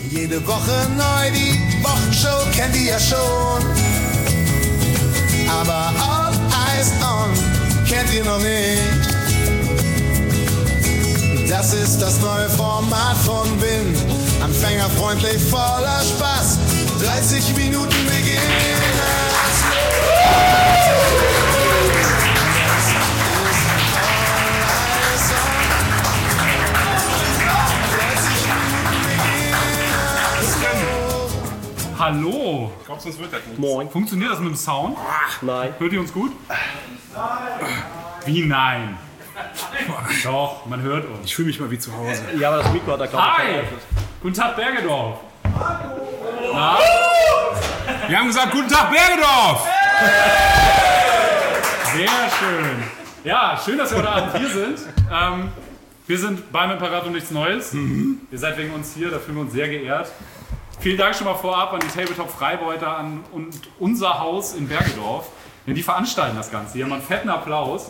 Jede Woche neu, die Wochenshow kennt ihr ja schon. Aber All Eyes On kennt ihr noch nicht. Das ist das neue Format von WIN. Anfängerfreundlich, voller Spaß. 30 Minuten beginnen. Hallo! Glaubst du, es wird das nicht? Moin. Funktioniert das mit dem Sound? Nein. Hört ihr uns gut? Wie nein? Doch, man hört uns. Ich fühle mich mal wie zu Hause. Ja, aber das Mikro hat da glaube ich Hi! keinen Einfluss. Guten Tag, Bergedorf! Na? Wir haben gesagt, guten Tag, Bergedorf! Sehr schön. Ja, schön, dass wir heute Abend hier sind. Wir sind beim Imperator nichts Neues. Ihr seid wegen uns hier, da fühlen wir uns sehr geehrt. Vielen Dank schon mal vorab an die Tabletop Freibeuter und unser Haus in Bergedorf. Denn die veranstalten das Ganze. Hier haben wir einen fetten Applaus.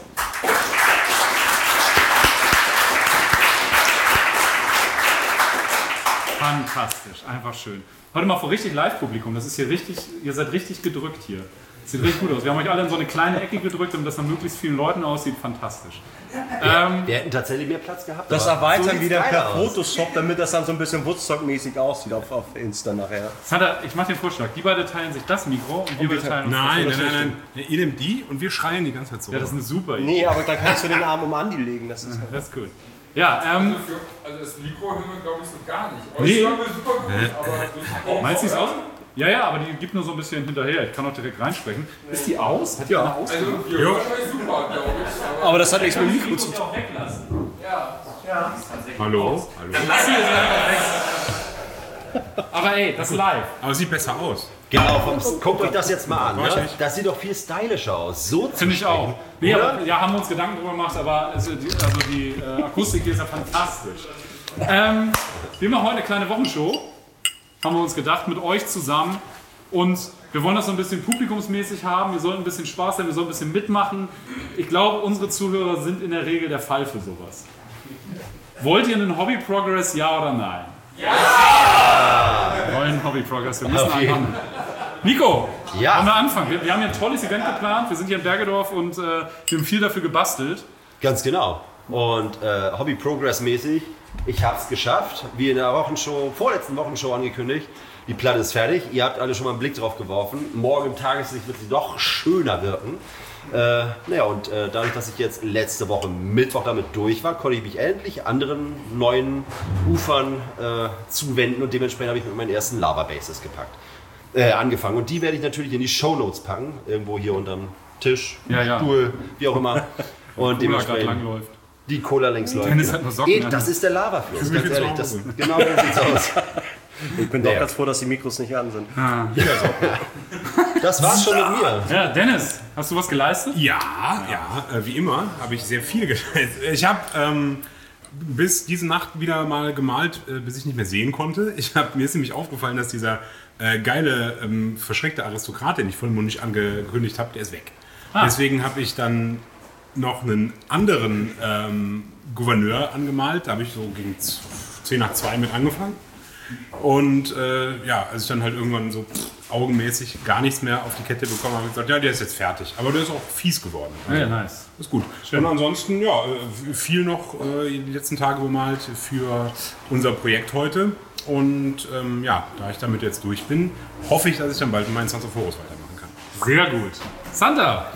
Fantastisch, einfach schön. Heute mal vor richtig Live-Publikum. Das ist hier richtig, ihr seid richtig gedrückt hier. Das sieht richtig gut aus. Wir haben euch alle in so eine kleine Ecke gedrückt, damit das nach möglichst vielen Leuten aussieht. Fantastisch. Wir hätten tatsächlich mehr Platz gehabt. Das aber erweitern so wieder sieht's per geil aus. Photoshop, damit das dann so ein bisschen Woodstock-mäßig aussieht auf Insta nachher. Sandra, ich mache den Vorschlag. Die beide teilen sich das Mikro und wir beide teilen uns Nein, das. nein. Ihr nehmt die und wir schreien die ganze Zeit so. Ja, das ist eine super Idee. Nee, aber dann kannst du den Arm um Andi legen. Das ist Das ist gut. Ja, Also das Mikro hören wir, glaube ich, so gar nicht. Nee. Euch hören wir super gut, aber meinst du es aus? Ja, ja, aber die gibt nur so ein bisschen hinterher. Ich kann auch direkt reinsprechen. Ist die aus? Hat die eine aus? also wir hören euch super, glaube ich. aber das hat nichts mit dem Mikro zu tun. auch weglassen. Hallo? Dann lassen wir sie einfach weg. Aber ey, das ist live. Aber es sieht besser aus. Genau, guckt euch das jetzt mal an. Weiß Ne? nicht. Das sieht doch viel stylischer aus. So zu Finde ich sprechen. auch. Nee, aber, ja, haben wir uns Gedanken drüber gemacht, aber die Akustik hier ist ja fantastisch. Wir machen heute eine kleine Wochenshow. Haben wir uns gedacht, mit euch zusammen. Und wir wollen das so ein bisschen publikumsmäßig haben. Wir sollen ein bisschen Spaß haben, wir sollen ein bisschen mitmachen. Ich glaube, unsere Zuhörer sind in der Regel der Fall für sowas. Wollt ihr einen Hobby Progress, ja oder nein? Ja! Wir wollen Hobby Progress, wir müssen anfangen. Nico, Ja. wollen wir anfangen? Wir haben hier ein tolles Event geplant. Wir sind hier in Bergedorf und wir haben viel dafür gebastelt. Ganz genau. Und Hobby Progress mäßig, ich habe es geschafft. Wie in der Wochenshow, vorletzten Wochenshow angekündigt. Die Platte ist fertig. Ihr habt alle schon mal einen Blick drauf geworfen. Morgen im Tageslicht wird sie noch schöner wirken. Dadurch, dass ich jetzt letzte Woche Mittwoch damit durch war, konnte ich mich endlich anderen neuen Ufern zuwenden und dementsprechend habe ich mit meinen ersten Lava Bases angefangen. Und die werde ich natürlich in die Shownotes packen, irgendwo hier unterm Tisch, Ja, ja. Stuhl, wie auch immer. Und Cola gerade dementsprechend langläuft. die Cola längs läuft. Dennis hat nur Socken an. Das ist der Lava-Fluss, mich ganz wie ehrlich. zu Das, Hause. genau so sieht's aus. Ich bin doch ganz froh, dass die Mikros nicht an sind. Das war's schon mit mir. Ja, Dennis, hast du was geleistet? Ja, wie immer habe ich sehr viel geleistet. Ich habe bis diese Nacht wieder mal gemalt, bis ich nicht mehr sehen konnte. Mir ist nämlich aufgefallen, dass dieser geile, verschreckte Aristokrat, den ich vorhin nicht angekündigt habe, der ist weg. Deswegen habe ich dann noch einen anderen Gouverneur angemalt. Da habe ich so gegen 10 nach 2 mit angefangen. Und als ich dann halt irgendwann so augenmäßig gar nichts mehr auf die Kette bekommen habe, habe ich gesagt, ja, der ist jetzt fertig. Aber der ist auch fies geworden. Also, Ja, nice. ist gut. Und ansonsten, viel noch die letzten Tage bemalt für unser Projekt heute. Und da ich damit jetzt durch bin, hoffe ich, dass ich dann bald meinen Sons of Horus weitermachen kann. Sehr gut. Santa,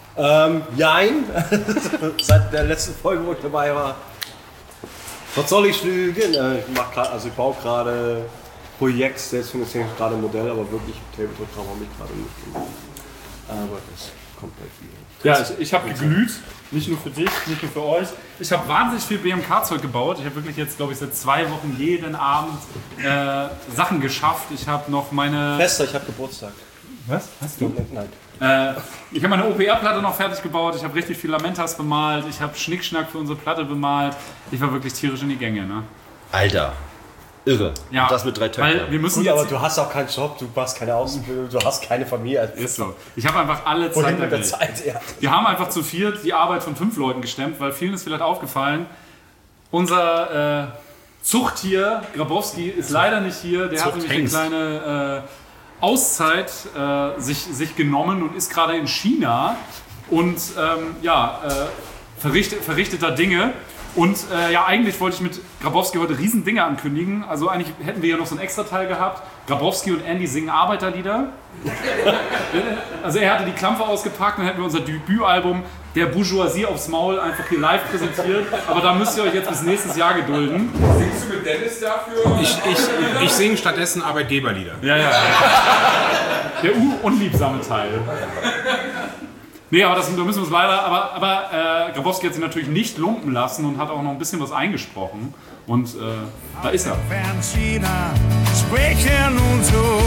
Jein. Seit der letzten Folge, wo ich dabei war. Was soll ich lügen? Ich baue gerade Projekt, selbstfinanziert gerade ein Modell, aber wirklich Tabletop-Kram habe ich gerade nicht gemacht. Aber das kommt bald wieder. ja, ich habe geglüht. Nicht nur für dich, nicht nur für euch. Ich habe wahnsinnig viel BMK-Zeug gebaut. Ich habe wirklich jetzt, glaube ich, seit 2 Wochen jeden Abend Sachen geschafft. Ich habe noch meine... Fester, ich habe Geburtstag. Was? Hast du? Nein. Ich habe meine OPR-Platte noch fertig gebaut. Ich habe richtig viel Lamentas bemalt. Ich habe Schnickschnack für unsere Platte bemalt. Ich war wirklich tierisch in die Gänge. Ne? Alter, irre. Ja, Und das mit 3 Töchtern. weil wir müssen Gut, jetzt... aber du hast auch keinen Job, du machst keine Ausbildung, du hast keine Familie. Ist so. Ich habe einfach alle Wohin Zeit mit der der Welt. Zeit, ja. Wir haben einfach zu viert die Arbeit von 5 Leuten gestemmt, weil vielen ist vielleicht aufgefallen, unser Zuchttier Grabowski ist leider nicht hier. Der hat nämlich eine kleine Auszeit sich genommen und ist gerade in China und verrichtet da Dinge. Und eigentlich wollte ich mit Grabowski heute riesen Dinge ankündigen. Also eigentlich hätten wir ja noch so einen Extra-Teil gehabt. Grabowski und Andy singen Arbeiterlieder. Also er hatte die Klampfe ausgepackt, dann hätten wir unser Debütalbum Der Bourgeoisie aufs Maul einfach hier live präsentiert. Aber da müsst ihr euch jetzt bis nächstes Jahr gedulden. Singst du mit Dennis dafür? Ich singe stattdessen Arbeitgeberlieder. Ja. Der unliebsame Teil. Nee, aber da müssen wir uns leider. Aber Grabowski hat sich natürlich nicht lumpen lassen und hat auch noch ein bisschen was eingesprochen. Und da ist er. China sprechen uns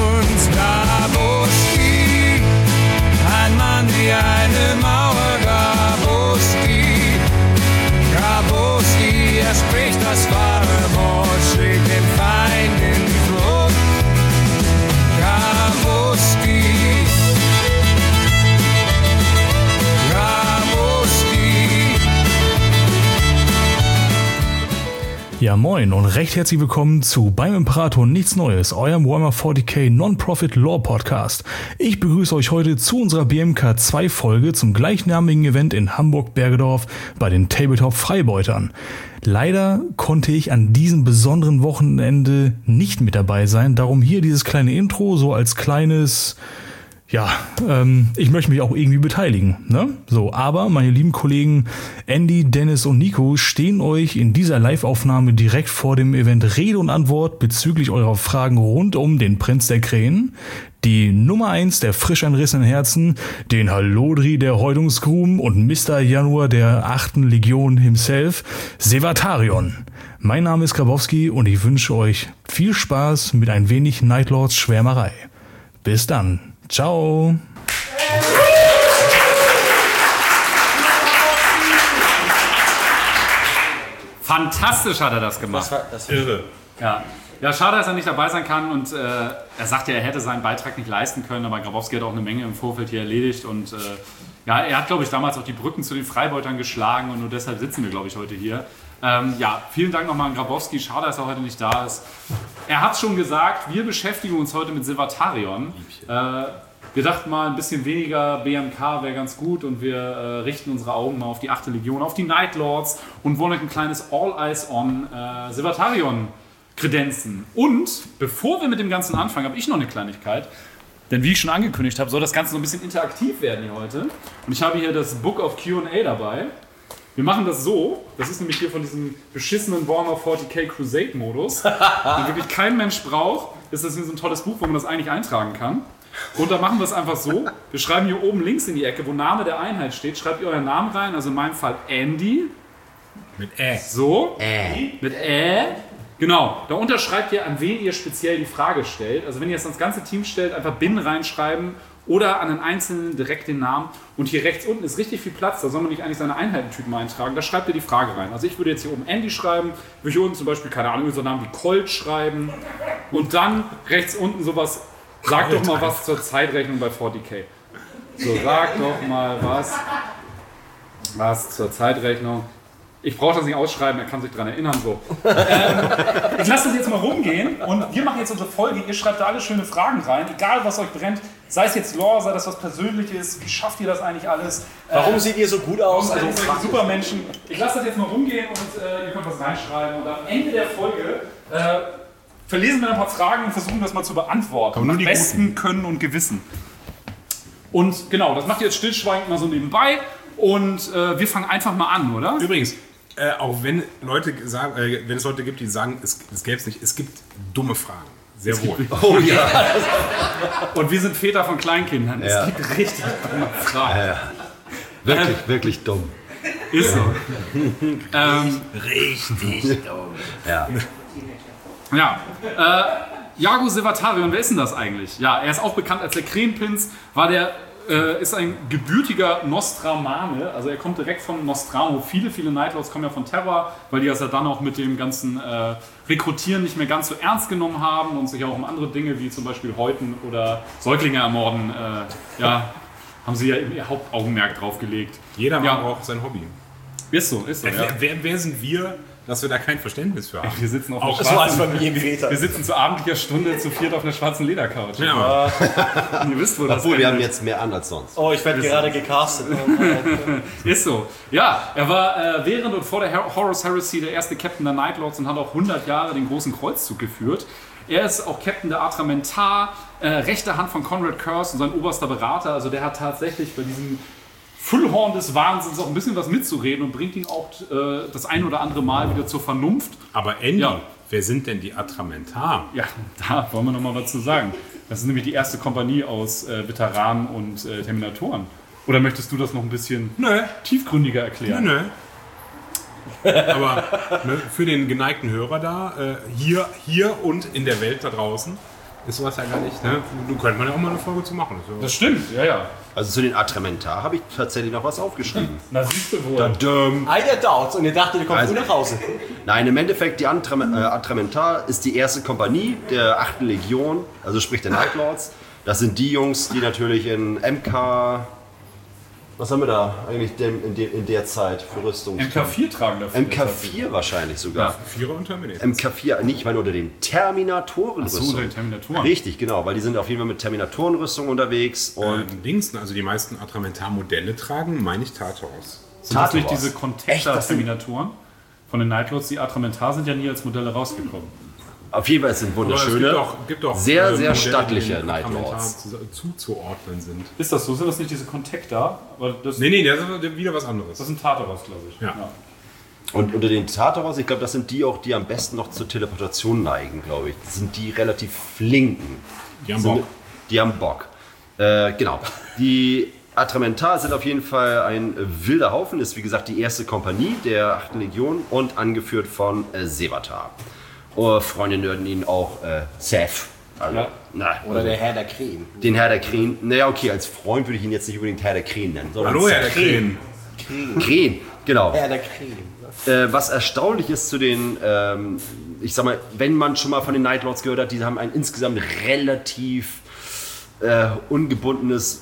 Grabowski, ein Mann wie eine Mauer. Grabowski, er spricht das wahre Wort, schlägt den Feind in die Flucht. Grabowski. Ja moin und recht herzlich willkommen zu Beim Imperator Nichts Neues, eurem Warhammer 40k Non-Profit Lore Podcast. Ich begrüße euch heute zu unserer BMK 2 Folge zum gleichnamigen Event in Hamburg-Bergedorf bei den Tabletop Freibeutern. Leider konnte ich an diesem besonderen Wochenende nicht mit dabei sein, darum hier dieses kleine Intro so als kleines... Ja, ich möchte mich auch irgendwie beteiligen, ne? So, aber meine lieben Kollegen Andy, Dennis und Nico stehen euch in dieser Live-Aufnahme direkt vor dem Event Rede und Antwort bezüglich eurer Fragen rund um den Prinz der Krähen, die Nummer 1 der frisch entrissenen Herzen, den Hallodri der Häutungsgruben und Mr. Januar der 8. Legion himself, Sevatarion. Mein Name ist Grabowski und ich wünsche euch viel Spaß mit ein wenig Nightlords Schwärmerei. Bis dann. Ciao. Fantastisch hat er das gemacht. Das war irre. Ja, schade, dass er nicht dabei sein kann und er sagt ja, er hätte seinen Beitrag nicht leisten können, aber Grabowski hat auch eine Menge im Vorfeld hier erledigt und er hat, glaube ich, damals auch die Brücken zu den Freibeutern geschlagen und nur deshalb sitzen wir, glaube ich, heute hier. Vielen Dank nochmal an Grabowski, schade, dass er heute nicht da ist. Er hat schon gesagt, wir beschäftigen uns heute mit Sevatarion. Wir dachten mal, ein bisschen weniger BMK wäre ganz gut und wir richten unsere Augen mal auf die 8. Legion, auf die Nightlords und wollen euch ein kleines All Eyes on Sevatarion kredenzen. Und bevor wir mit dem Ganzen anfangen, habe ich noch eine Kleinigkeit. Denn wie ich schon angekündigt habe, soll das Ganze so ein bisschen interaktiv werden hier heute. Und ich habe hier das Book of Q&A dabei. Wir machen das so, das ist nämlich hier von diesem beschissenen Warhammer 40k Crusade-Modus, den wirklich kein Mensch braucht, ist das hier so ein tolles Buch, wo man das eigentlich eintragen kann. Und dann machen wir es einfach so, wir schreiben hier oben links in die Ecke, wo Name der Einheit steht, schreibt ihr euren Namen rein, also in meinem Fall Andy. Mit Ä. So, mit Ä. Genau, da unterschreibt ihr, an wen ihr speziell die Frage stellt. Also wenn ihr es ans ganze Team stellt, einfach Bin reinschreiben oder an einen Einzelnen direkt den Namen. Und hier rechts unten ist richtig viel Platz, da soll man nicht eigentlich seine Einheitentypen eintragen. Da schreibt ihr die Frage rein. Also ich würde jetzt hier oben Andy schreiben, würde hier unten zum Beispiel, keine Ahnung, so einen Namen wie Colt schreiben. Und dann rechts unten sowas, sag doch mal was zur Zeitrechnung bei 40k. So, sag doch mal was zur Zeitrechnung. Ich brauche das nicht ausschreiben, er kann sich daran erinnern. So. Ich lasse das jetzt mal rumgehen und wir machen jetzt unsere Folge. Ihr schreibt da alle schöne Fragen rein, egal was euch brennt. Sei es jetzt Lore, sei das was Persönliches, wie schafft ihr das eigentlich alles? Warum seht ihr so gut aus? Also super Menschen. Ich lasse das jetzt mal rumgehen und ihr könnt was reinschreiben. Und am Ende der Folge verlesen wir ein paar Fragen und versuchen das mal zu beantworten. Nach bestem Können und Gewissen. Und genau, das macht ihr jetzt stillschweigend mal so nebenbei. Und wir fangen einfach mal an, oder? Übrigens, auch wenn Leute sagen, wenn es Leute gibt, die sagen, es gäbe es nicht, es gibt dumme Fragen. Sehr wohl. Oh ja. Und wir sind Väter von Kleinkindern. Es gibt richtig dumme Fragen. Wirklich, wirklich dumm. Ist so. Richtig dumm. Ja. Jago Sevatarion, wer ist denn das eigentlich? Ja, er ist auch bekannt als der Krähenprinz, ist ein gebürtiger Nostramane, also er kommt direkt von Nostramo. Viele Nightlords kommen ja von Terror, weil die das ja dann auch mit dem ganzen Rekrutieren nicht mehr ganz so ernst genommen haben und sich auch um andere Dinge wie zum Beispiel Häuten oder Säuglinge ermorden, haben sie ja ihr Hauptaugenmerk drauf gelegt. Jeder Mann braucht sein Hobby. Ist so, ja. Wer sind wir, dass wir da kein Verständnis für haben. Wir sitzen auf Auch einer So als schwarzen, Familienväter. wir sitzen zu abendlicher Stunde zu viert auf einer schwarzen Ledercouch. Ja, Ihr wisst, wo das Obwohl, wir haben endet. jetzt mehr an als sonst. Oh, ich werde gerade gecastet. Ist so. Ja, er war während und vor der Horus Heresy der erste Captain der Night Lords und hat auch 100 Jahre den großen Kreuzzug geführt. Er ist auch Captain der Atramentar, rechte Hand von Conrad Curse und sein oberster Berater. Also der hat tatsächlich bei diesem Füllhorn des Wahnsinns auch ein bisschen was mitzureden und bringt ihn auch das ein oder andere Mal wieder zur Vernunft. aber Andy, Ja. wer sind denn die Atramentar? Ja, da wollen wir noch mal was zu sagen. Das ist nämlich die erste Kompanie aus Veteranen und Terminatoren. Oder möchtest du das noch ein bisschen Nö. tiefgründiger erklären? Nö. Aber ne, für den geneigten Hörer da, hier und in der Welt da draußen, ist sowas ja gar nicht. Ne? Du könntest man ja auch mal eine Folge zu machen. So. Das stimmt, ja, ja. Also zu den Atramentar habe ich tatsächlich noch was aufgeschrieben. Na, siehst du wohl. Einer dauert und ihr dachtet, ihr kommt Also- früh nach Hause. Nein, im Endeffekt, die Atramentar ist die erste Kompanie der 8. Legion, also sprich der Night Lords. Das sind die Jungs, die natürlich in MK... Was haben wir da eigentlich in der Zeit für Rüstung? MK4 tragen dafür. MK4 wahrscheinlich sogar. Vierer und Terminator. MK4, nicht, ich meine unter den Terminatorenrüstungen. Achso, der Terminatoren. Richtig, genau, weil die sind auf jeden Fall mit Terminatorenrüstung unterwegs und Dings, also die meisten Atramentar-Modelle tragen, meine ich, Tartaros. Sind das nicht Tartaros. diese Echt? Das sind- Contactor-Terminatoren von den Night Lords? Die Atramentar sind ja nie als Modelle rausgekommen. auf jeden Fall sind Aber es wunderschöne, gibt auch sehr, sehr Modelle, stattliche die den Night Atramentar Lords. Zuzuordnen sind. Ist das so? Sind das nicht diese Contactor? Aber das, Nee, das ist wieder was anderes. das sind Tartaros, glaube ich. Ja. Und unter den Tartaros, ich glaube, das sind die auch, die am besten noch zur Teleportation neigen, glaube ich. Das sind die relativ flinken. Die haben Sind- Bock. Die haben Bock. Genau. Die Atramentar sind auf jeden Fall ein wilder Haufen, ist wie gesagt die erste Kompanie der 8. Legion und angeführt von Sevatar. Freunde nörden ihn auch Seth. Also, Ja. Oder der Herr der Creme. den Herr der Krähen. Naja, okay, als Freund würde ich ihn jetzt nicht unbedingt Herr der Krähen nennen. Sondern Hallo, Herr der Seth. Krähen. Krähen, genau. Herr der Creme. Was erstaunlich ist zu den, ich sag mal, wenn man schon mal von den Night Lords gehört hat, die haben ein insgesamt relativ ungebundenes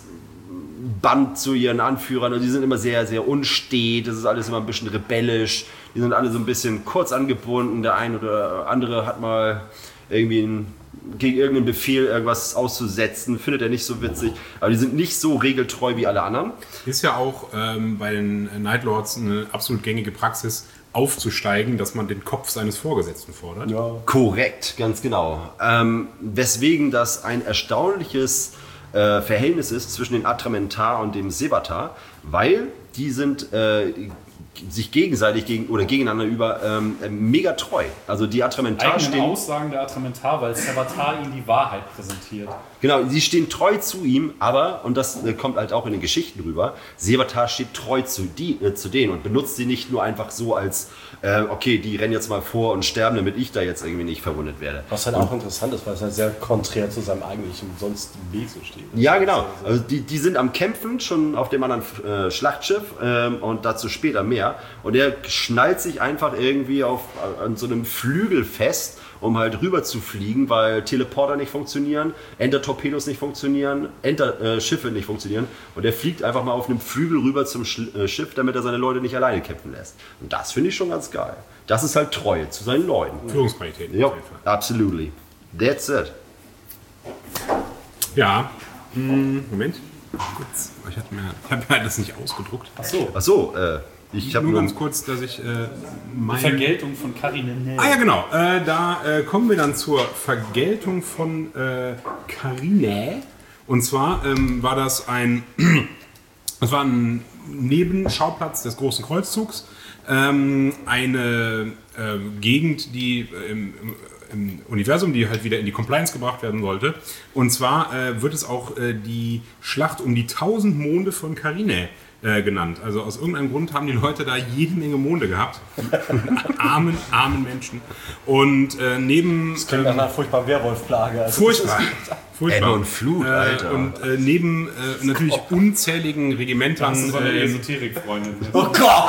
Band zu ihren Anführern. Also die sind immer sehr, sehr unstet. Das ist alles immer ein bisschen rebellisch. Die sind alle so ein bisschen kurz angebunden. Der ein oder andere hat mal irgendwie gegen irgendeinen Befehl irgendwas auszusetzen. Findet er nicht so witzig. Aber die sind nicht so regeltreu wie alle anderen. Ist ja auch bei den Night Lords eine absolut gängige Praxis, aufzusteigen, dass man den Kopf seines Vorgesetzten fordert. Korrekt, ganz genau. Weswegen das ein erstaunliches Verhältnis ist zwischen den Atramentar und dem Sevatar, weil die sind sich gegenseitig gegeneinander über mega treu. Also die Atramentar Eigenen stehen, Aussagen der Atramentar, weil Sevatar ihnen die Wahrheit präsentiert. genau, sie stehen treu zu ihm, aber, und das kommt halt auch in den Geschichten rüber, Sevatar steht treu zu denen und benutzt sie nicht nur einfach so als, okay, die rennen jetzt mal vor und sterben, damit ich da jetzt irgendwie nicht verwundet werde. Was halt auch interessant ist, weil es halt sehr konträr zu seinem eigentlichen sonst Wesen steht. Ja, genau. Also die sind am Kämpfen, schon auf dem anderen Schlachtschiff und dazu später mehr. Und er schnallt sich einfach irgendwie an so einem Flügel fest, um halt rüber zu fliegen, weil Teleporter nicht funktionieren, Enter-Torpedos nicht funktionieren, Schiffe nicht funktionieren. Und er fliegt einfach mal auf einem Flügel rüber zum Schiff, damit er seine Leute nicht alleine kämpfen lässt. Und das finde ich schon ganz geil. Das ist halt Treue zu seinen Leuten. Führungsqualitäten Ja, auf jeden Fall. absolutely. That's it. Ja. Moment. Kurz. Ich habe mir das nicht ausgedruckt. Achso, ich habe Nur nur... ganz kurz, dass ich meine... Vergeltung von Karinenel. Ah ja, genau. Da kommen wir dann zur Vergeltung von Carinae. Und zwar war das ein Nebenschauplatz des Großen Kreuzzugs. Eine Gegend, die im Universum, die halt wieder in die Compliance gebracht werden sollte. Und zwar wird es auch die Schlacht um die 1000 Monde von Carinae genannt. Also aus irgendeinem Grund haben die Leute da jede Menge Monde gehabt. armen Menschen. Und neben... Das klingt nach einer furchtbaren Werwolfplage. Also Furchtbar. Enno und Flut, Alter. Und neben natürlich unzähligen Regimentern. Das ist so eine Esoterik-Freundin. Oh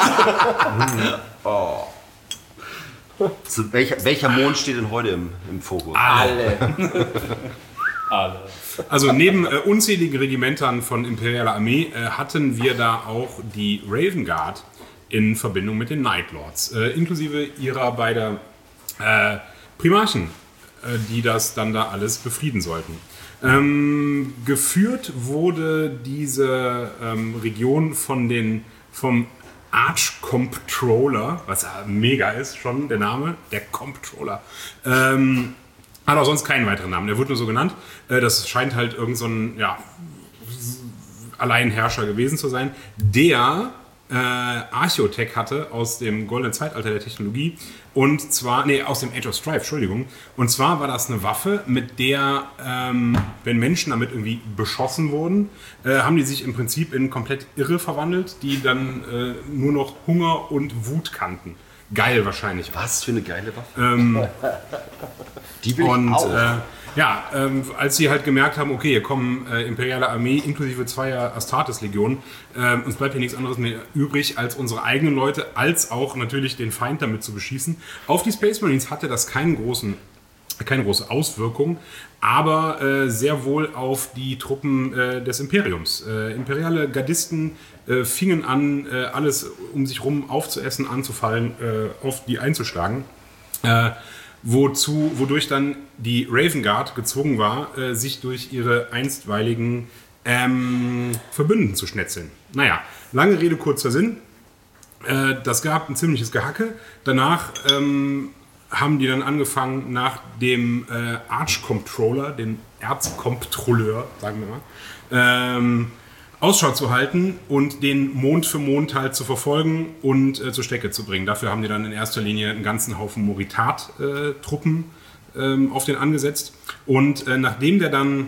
Gott! So, welcher Mond steht denn heute im Fokus? Alle. Alle. Also neben unzähligen Regimentern von imperialer Armee hatten wir da auch die Raven Guard in Verbindung mit den Night Lords, inklusive ihrer beider Primarchen, die das dann da alles befrieden sollten. Geführt wurde diese Region vom Arch-Comptroller, was mega ist schon, der Name, der Comptroller. Hat auch sonst keinen weiteren Namen, der wurde nur so genannt. Das scheint halt irgend so ein Alleinherrscher gewesen zu sein, der Archotech hatte aus dem goldenen Zeitalter der Technologie und zwar, aus dem Age of Strife, Entschuldigung. Und zwar war das eine Waffe, mit der, wenn Menschen damit irgendwie beschossen wurden, haben die sich im Prinzip in komplett Irre verwandelt, die dann nur noch Hunger und Wut kannten. Geil wahrscheinlich. Was für eine geile Waffe. Die will ich auch. Als sie halt gemerkt haben, okay, hier kommen imperiale Armee inklusive 2 Astartes-Legionen, uns bleibt hier nichts anderes mehr übrig, als unsere eigenen Leute, als auch natürlich den Feind damit zu beschießen. Auf die Space Marines hatte das keine große Auswirkung, aber sehr wohl auf die Truppen des Imperiums. Imperiale Gardisten fingen an, alles um sich rum aufzuessen, anzufallen, auf die einzuschlagen. Wodurch dann die Raven Guard gezwungen war, sich durch ihre einstweiligen Verbündeten zu schnetzeln. Naja, lange Rede, kurzer Sinn. Das gab ein ziemliches Gehacke. Danach haben die dann angefangen, nach dem Arch-Comptroller, dem Erzkontrolleur, sagen wir mal, Ausschau zu halten und den Mond für Mond halt zu verfolgen und zur Strecke zu bringen. Dafür haben die dann in erster Linie einen ganzen Haufen Moritat-Truppen auf den angesetzt. Und nachdem der dann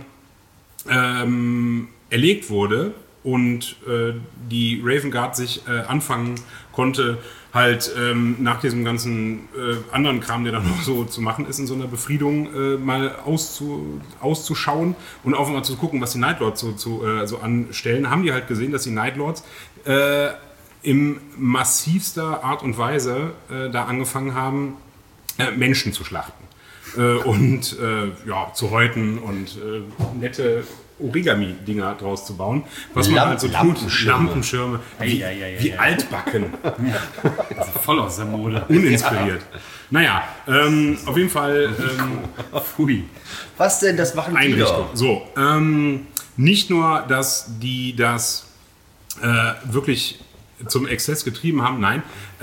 erlegt wurde und die Raven Guard sich anfangen konnte, halt nach diesem ganzen anderen Kram, der dann noch so zu machen ist, in so einer Befriedung mal auszuschauen und auch mal zu gucken, was die Night Lords so anstellen, haben die halt gesehen, dass die Night Lords in massivster Art und Weise da angefangen haben, Menschen zu schlachten. Und zu häuten und nette Origami-Dinger draus zu bauen. Was man halt so tut, Lampenschirme, wie altbacken. Also voll aus der Mode. Uninspiriert. Naja, auf jeden Fall Pfui. Was denn? Das machen die Einrichtung. So, nicht nur, dass die das wirklich zum Exzess getrieben haben, nein.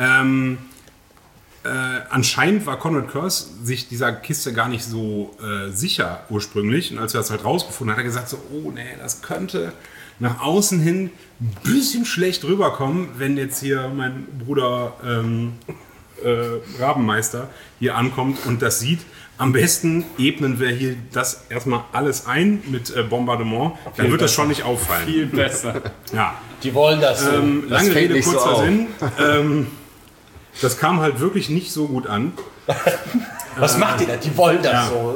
Anscheinend war Konrad Curze sich dieser Kiste gar nicht so sicher ursprünglich. Und als er das halt rausgefunden hat, hat er gesagt so, oh nee, das könnte nach außen hin ein bisschen schlecht rüberkommen, wenn jetzt hier mein Bruder Rabenmeister hier ankommt und das sieht. Am besten ebnen wir hier das erstmal alles ein mit Bombardement. Dann wird das schon nicht auffallen. Viel besser. Ja. Die wollen das so. Lange Rede, kurzer Sinn. Das kam halt wirklich nicht so gut an. Was macht ihr da? Die wollen das so.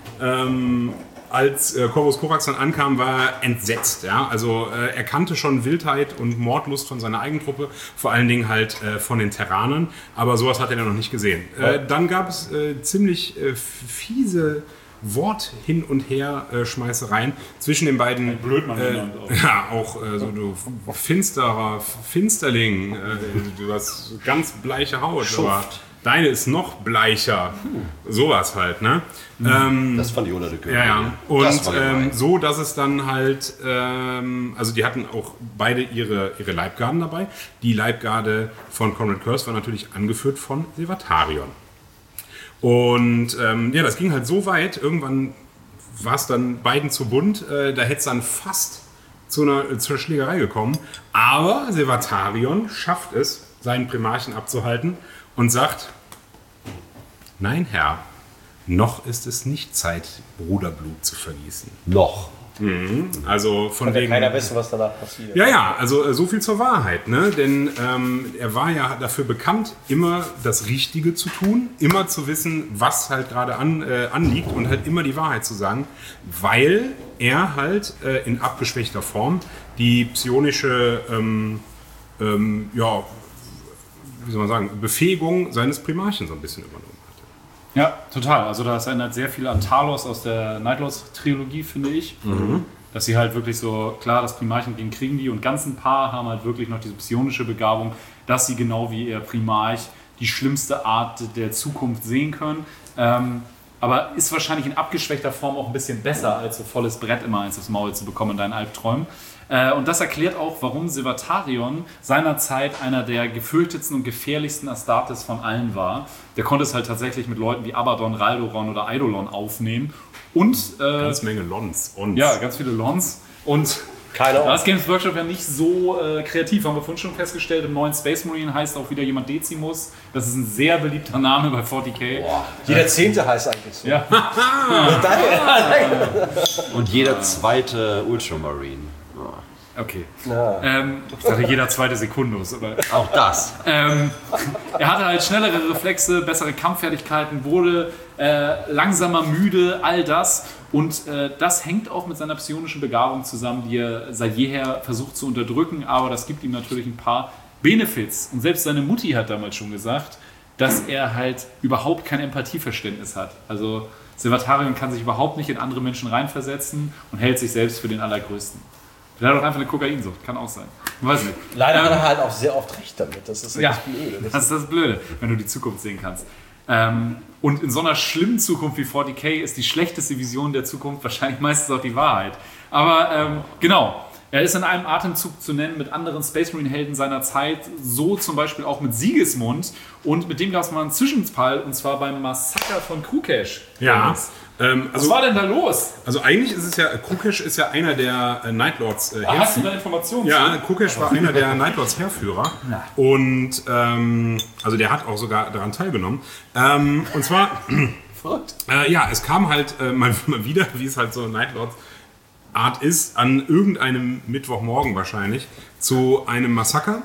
Als Corvus Corax dann ankam, war er entsetzt. Ja? Also er kannte schon Wildheit und Mordlust von seiner eigenen Truppe, vor allen Dingen halt von den Terranern, aber sowas hat er noch nicht gesehen. Dann gab es ziemlich fiese Wort hin und her Schmeißereien zwischen den beiden. Du Finsterling, du hast ganz bleiche Haut, aber deine ist noch bleicher. Sowas halt, ne? Das fand ich unter der König. Ja. Und so, dass es dann halt, also die hatten auch beide ihre Leibgarden dabei. Die Leibgarde von Konrad Curze war natürlich angeführt von Sevatarion. Und das ging halt so weit, irgendwann war es dann beiden zu bunt, da hätte es dann fast zur Schlägerei gekommen. Aber Sevatarion schafft es, seinen Primarchen abzuhalten und sagt, nein Herr, noch ist es nicht Zeit, Bruderblut zu vergießen. Noch. Also von Kann ja wegen, keiner wissen, was danach passiert. Ja, also so viel zur Wahrheit, ne? Denn er war ja dafür bekannt, immer das Richtige zu tun, immer zu wissen, was halt gerade anliegt und halt immer die Wahrheit zu sagen, weil er halt in abgeschwächter Form die psionische Befähigung seines Primarchen so ein bisschen übernommen hatte. Ja, total. Also das erinnert sehr viel an Talos aus der Night Lords Trilogie, finde ich. Dass sie halt wirklich so, klar, das Primarchen, den kriegen die und ganz ein paar haben halt wirklich noch diese psionische Begabung, dass sie genau wie ihr Primarch die schlimmste Art der Zukunft sehen können. Aber ist wahrscheinlich in abgeschwächter Form auch ein bisschen besser, als so volles Brett immer eins aufs Maul zu bekommen in deinen Albträumen. Und das erklärt auch, warum Sevatarion seinerzeit einer der gefürchtetsten und gefährlichsten Astartes von allen war. Der konnte es halt tatsächlich mit Leuten wie Abaddon, Raldoron oder Eidolon aufnehmen. Und Ganz Menge Lons. ja, ganz viele Lons. Und da ist Games Workshop ja nicht so kreativ, haben wir vorhin schon festgestellt. Im neuen Space Marine heißt auch wieder jemand Decimus. Das ist ein sehr beliebter Name bei 40k. Jeder 10. heißt eigentlich so. Ja. Und jeder zweite Ultramarine. Okay. Ich dachte, jeder zweite Sekundus. Aber Auch das. er hatte halt schnellere Reflexe, bessere Kampffertigkeiten, wurde langsamer, müde, all das. Und das hängt auch mit seiner psionischen Begabung zusammen, die er seit jeher versucht zu unterdrücken. Aber das gibt ihm natürlich ein paar Benefits. Und selbst seine Mutti hat damals schon gesagt, dass er halt überhaupt kein Empathieverständnis hat. Also Sevatarion kann sich überhaupt nicht in andere Menschen reinversetzen und hält sich selbst für den Allergrößten. Der hat doch einfach eine Kokainsucht, kann auch sein. Ich weiß nicht. Leider hat er halt auch sehr oft recht damit. Das ist Ja, das Blöde. das ist das Blöde, wenn du die Zukunft sehen kannst. Und in so einer schlimmen Zukunft wie 40k ist die schlechteste Vision der Zukunft wahrscheinlich meistens auch die Wahrheit. Aber genau, er ist in einem Atemzug zu nennen mit anderen Space Marine Helden seiner Zeit, so zum Beispiel auch mit Sigismund. Und mit dem gab es mal einen Zwischenfall, und zwar beim Massaker von Krukesh. Ja. Was war denn da los? Also eigentlich ist es ja, Krukesh ist ja einer der Nightlords Hast du da Informationen zu? Ja, Krukesh war einer der Nightlords Heerführer. Und also der hat auch sogar daran teilgenommen. Und zwar, ja, es kam halt mal wieder, wie es halt so Nightlords Art ist, an irgendeinem Mittwochmorgen wahrscheinlich, zu einem Massaker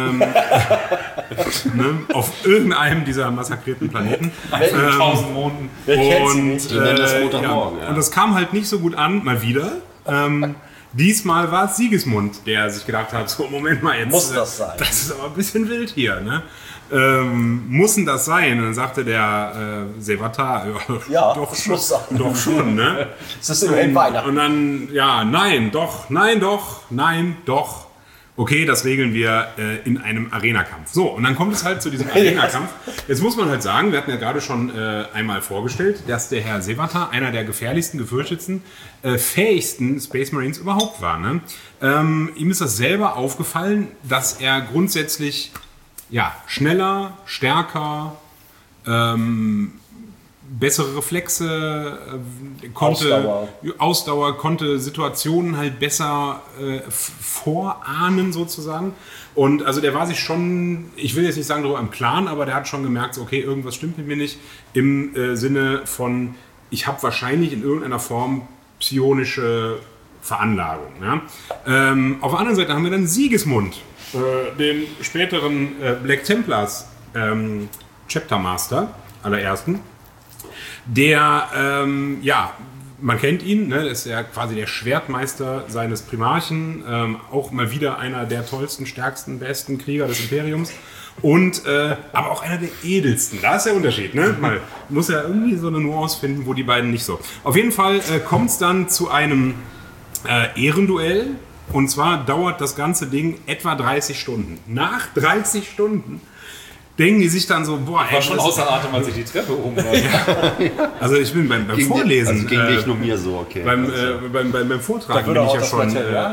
auf irgendeinem dieser massakrierten Planeten. 1000 Monden. Und, Die nennen das Montagmorgen. und das kam halt nicht so gut an, mal wieder. Diesmal war es Sigismund, der sich gedacht hat, so Moment mal jetzt. Muss das sein? Das ist aber ein bisschen wild hier, ne? Muss denn das sein? Und dann sagte der Sevatar, Ja, doch, das muss sein. doch schon, ne? Es ist immerhin Weihnachten. Und dann, ja, nein, doch, nein, doch, nein, doch. Okay, das regeln wir in einem Arena-Kampf. So, und dann kommt es halt zu diesem Arena-Kampf. Jetzt muss man halt sagen, wir hatten ja gerade schon einmal vorgestellt, dass der Herr Sevatar einer der gefährlichsten, gefürchtetsten, fähigsten Space Marines überhaupt war. Ne? Ihm ist das selber aufgefallen, dass er grundsätzlich schneller, stärker, bessere Reflexe, Ausdauer, konnte Situationen halt besser vorahnen sozusagen. Und also der war sich schon, ich will jetzt nicht sagen darüber im Klaren, aber der hat schon gemerkt, so, okay, irgendwas stimmt mit mir nicht, im Sinne von, ich habe wahrscheinlich in irgendeiner Form psionische Veranlagung. Ja? Auf der anderen Seite haben wir dann Sigismund, den späteren Black Templars Chapter Master, allerersten. Der, man kennt ihn, ne? Das ist ja quasi der Schwertmeister seines Primarchen, auch mal wieder einer der tollsten, stärksten, besten Krieger des Imperiums und aber auch einer der edelsten. Da ist der Unterschied, ne? Man muss ja irgendwie so eine Nuance finden, wo die beiden nicht so. Auf jeden Fall kommt es dann zu einem Ehrenduell, und zwar dauert das ganze Ding etwa 30 Stunden. Nach 30 Stunden denken die sich dann so, boah, Ich war schon außer Atem, als ich die Treppe oben war. Also ich bin beim Vorlesen. Also ging nicht nur mir so, okay. Beim Vortragen bin ich ja schon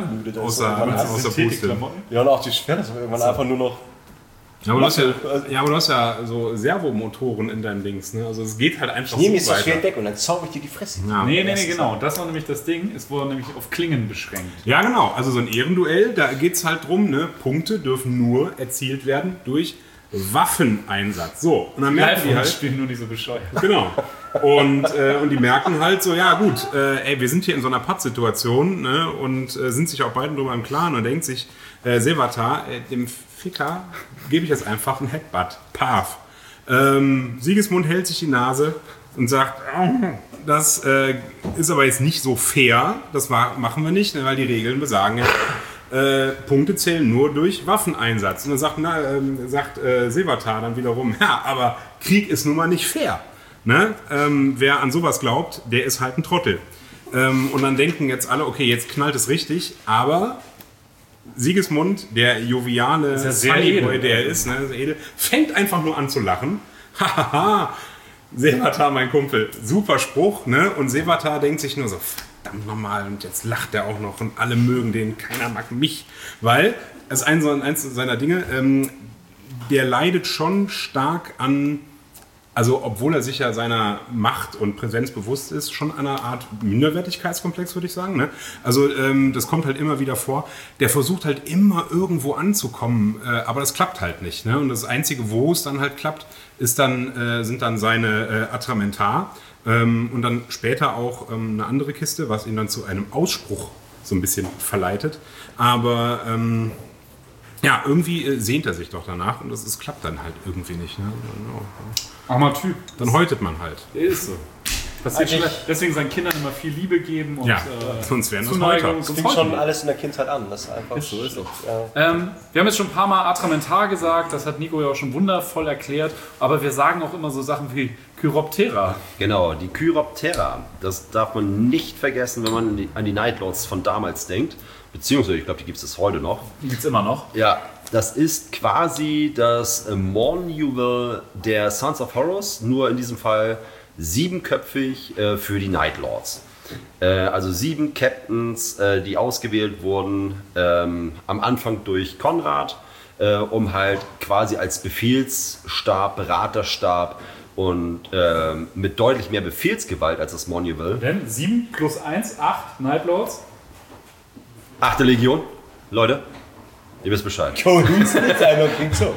außer Puste. Ja, und auch die Schwerte sind irgendwann einfach nur noch. Ja, aber du hast ja so Servomotoren in deinem Dings, ne? Also es geht halt einfach Nehm so jetzt das weiter. Schwert weg und dann zauber ich dir die Fresse. Ja. Nee, genau. Das war nämlich das Ding. Es wurde nämlich auf Klingen beschränkt. Ja, genau. Also so ein Ehrenduell, da geht es halt drum, ne? Punkte dürfen nur erzielt werden durch Waffeneinsatz. So, und dann merken die halt, spielen nur nicht so bescheuert. genau. Und die merken halt so, ja gut, wir sind hier in so einer Pattsituation, ne, und sind sich auch beiden drüber im Klaren und denkt sich, Sevatar, dem Ficker gebe ich jetzt einfach einen Headbutt. Paf. Sigismund hält sich die Nase und sagt, das ist aber jetzt nicht so fair, das machen wir nicht, ne, weil die Regeln besagen ja, Punkte zählen nur durch Waffeneinsatz. Und dann sagt Sevatar dann wiederum, ja, aber Krieg ist nun mal nicht fair. Ne? Wer an sowas glaubt, der ist halt ein Trottel. Und dann denken jetzt alle, okay, jetzt knallt es richtig, aber Sigismund, der joviale ja sehr Sunnyboy, edel, der er ist, ne, sehr edel, fängt einfach nur an zu lachen. Hahaha, Sevatar, mein Kumpel, super Spruch, ne? Und Sevatar denkt sich nur so, verdammt nochmal, und jetzt lacht er auch noch und alle mögen den, keiner mag mich. Weil, das ist eins seiner Dinge, der leidet schon stark an, also obwohl er sich ja seiner Macht und Präsenz bewusst ist, schon einer Art Minderwertigkeitskomplex, würde ich sagen. Ne? Also das kommt halt immer wieder vor. Der versucht halt immer irgendwo anzukommen, aber das klappt halt nicht. Ne? Und das Einzige, wo es dann halt klappt, sind dann seine Atramentar und dann später auch eine andere Kiste, was ihn dann zu einem Ausspruch so ein bisschen verleitet. Aber ja, irgendwie sehnt er sich doch danach und es klappt dann halt irgendwie nicht. Ne? Armer Typ. Dann häutet man halt. Der ist so. Passiert schlecht. Deswegen seinen Kindern immer viel Liebe geben und Ja, sonst wären das Zuneigung. Häuter. Das fing schon alles in der Kindheit an. Das ist einfach. Ist so, ist so. Ja. Wir haben jetzt schon ein paar Mal Atramentar gesagt, das hat Nico ja auch schon wundervoll erklärt, aber wir sagen auch immer so Sachen wie Chiroptera. Genau, die Chiroptera. Das darf man nicht vergessen, wenn man an die Nightlords von damals denkt. Beziehungsweise, ich glaube, die gibt es heute noch. Die gibt es immer noch. Ja, das ist quasi das Monument der Sons of Horus, nur in diesem Fall 7-köpfig für die Nightlords. Also 7 Captains, die ausgewählt wurden am Anfang durch Konrad, um halt quasi als Befehlsstab, Beraterstab und mit deutlich mehr Befehlsgewalt als das Monument. Denn 7 plus 1, 8 Nightlords. 8. Legion, Leute, ihr wisst Bescheid. klingt so.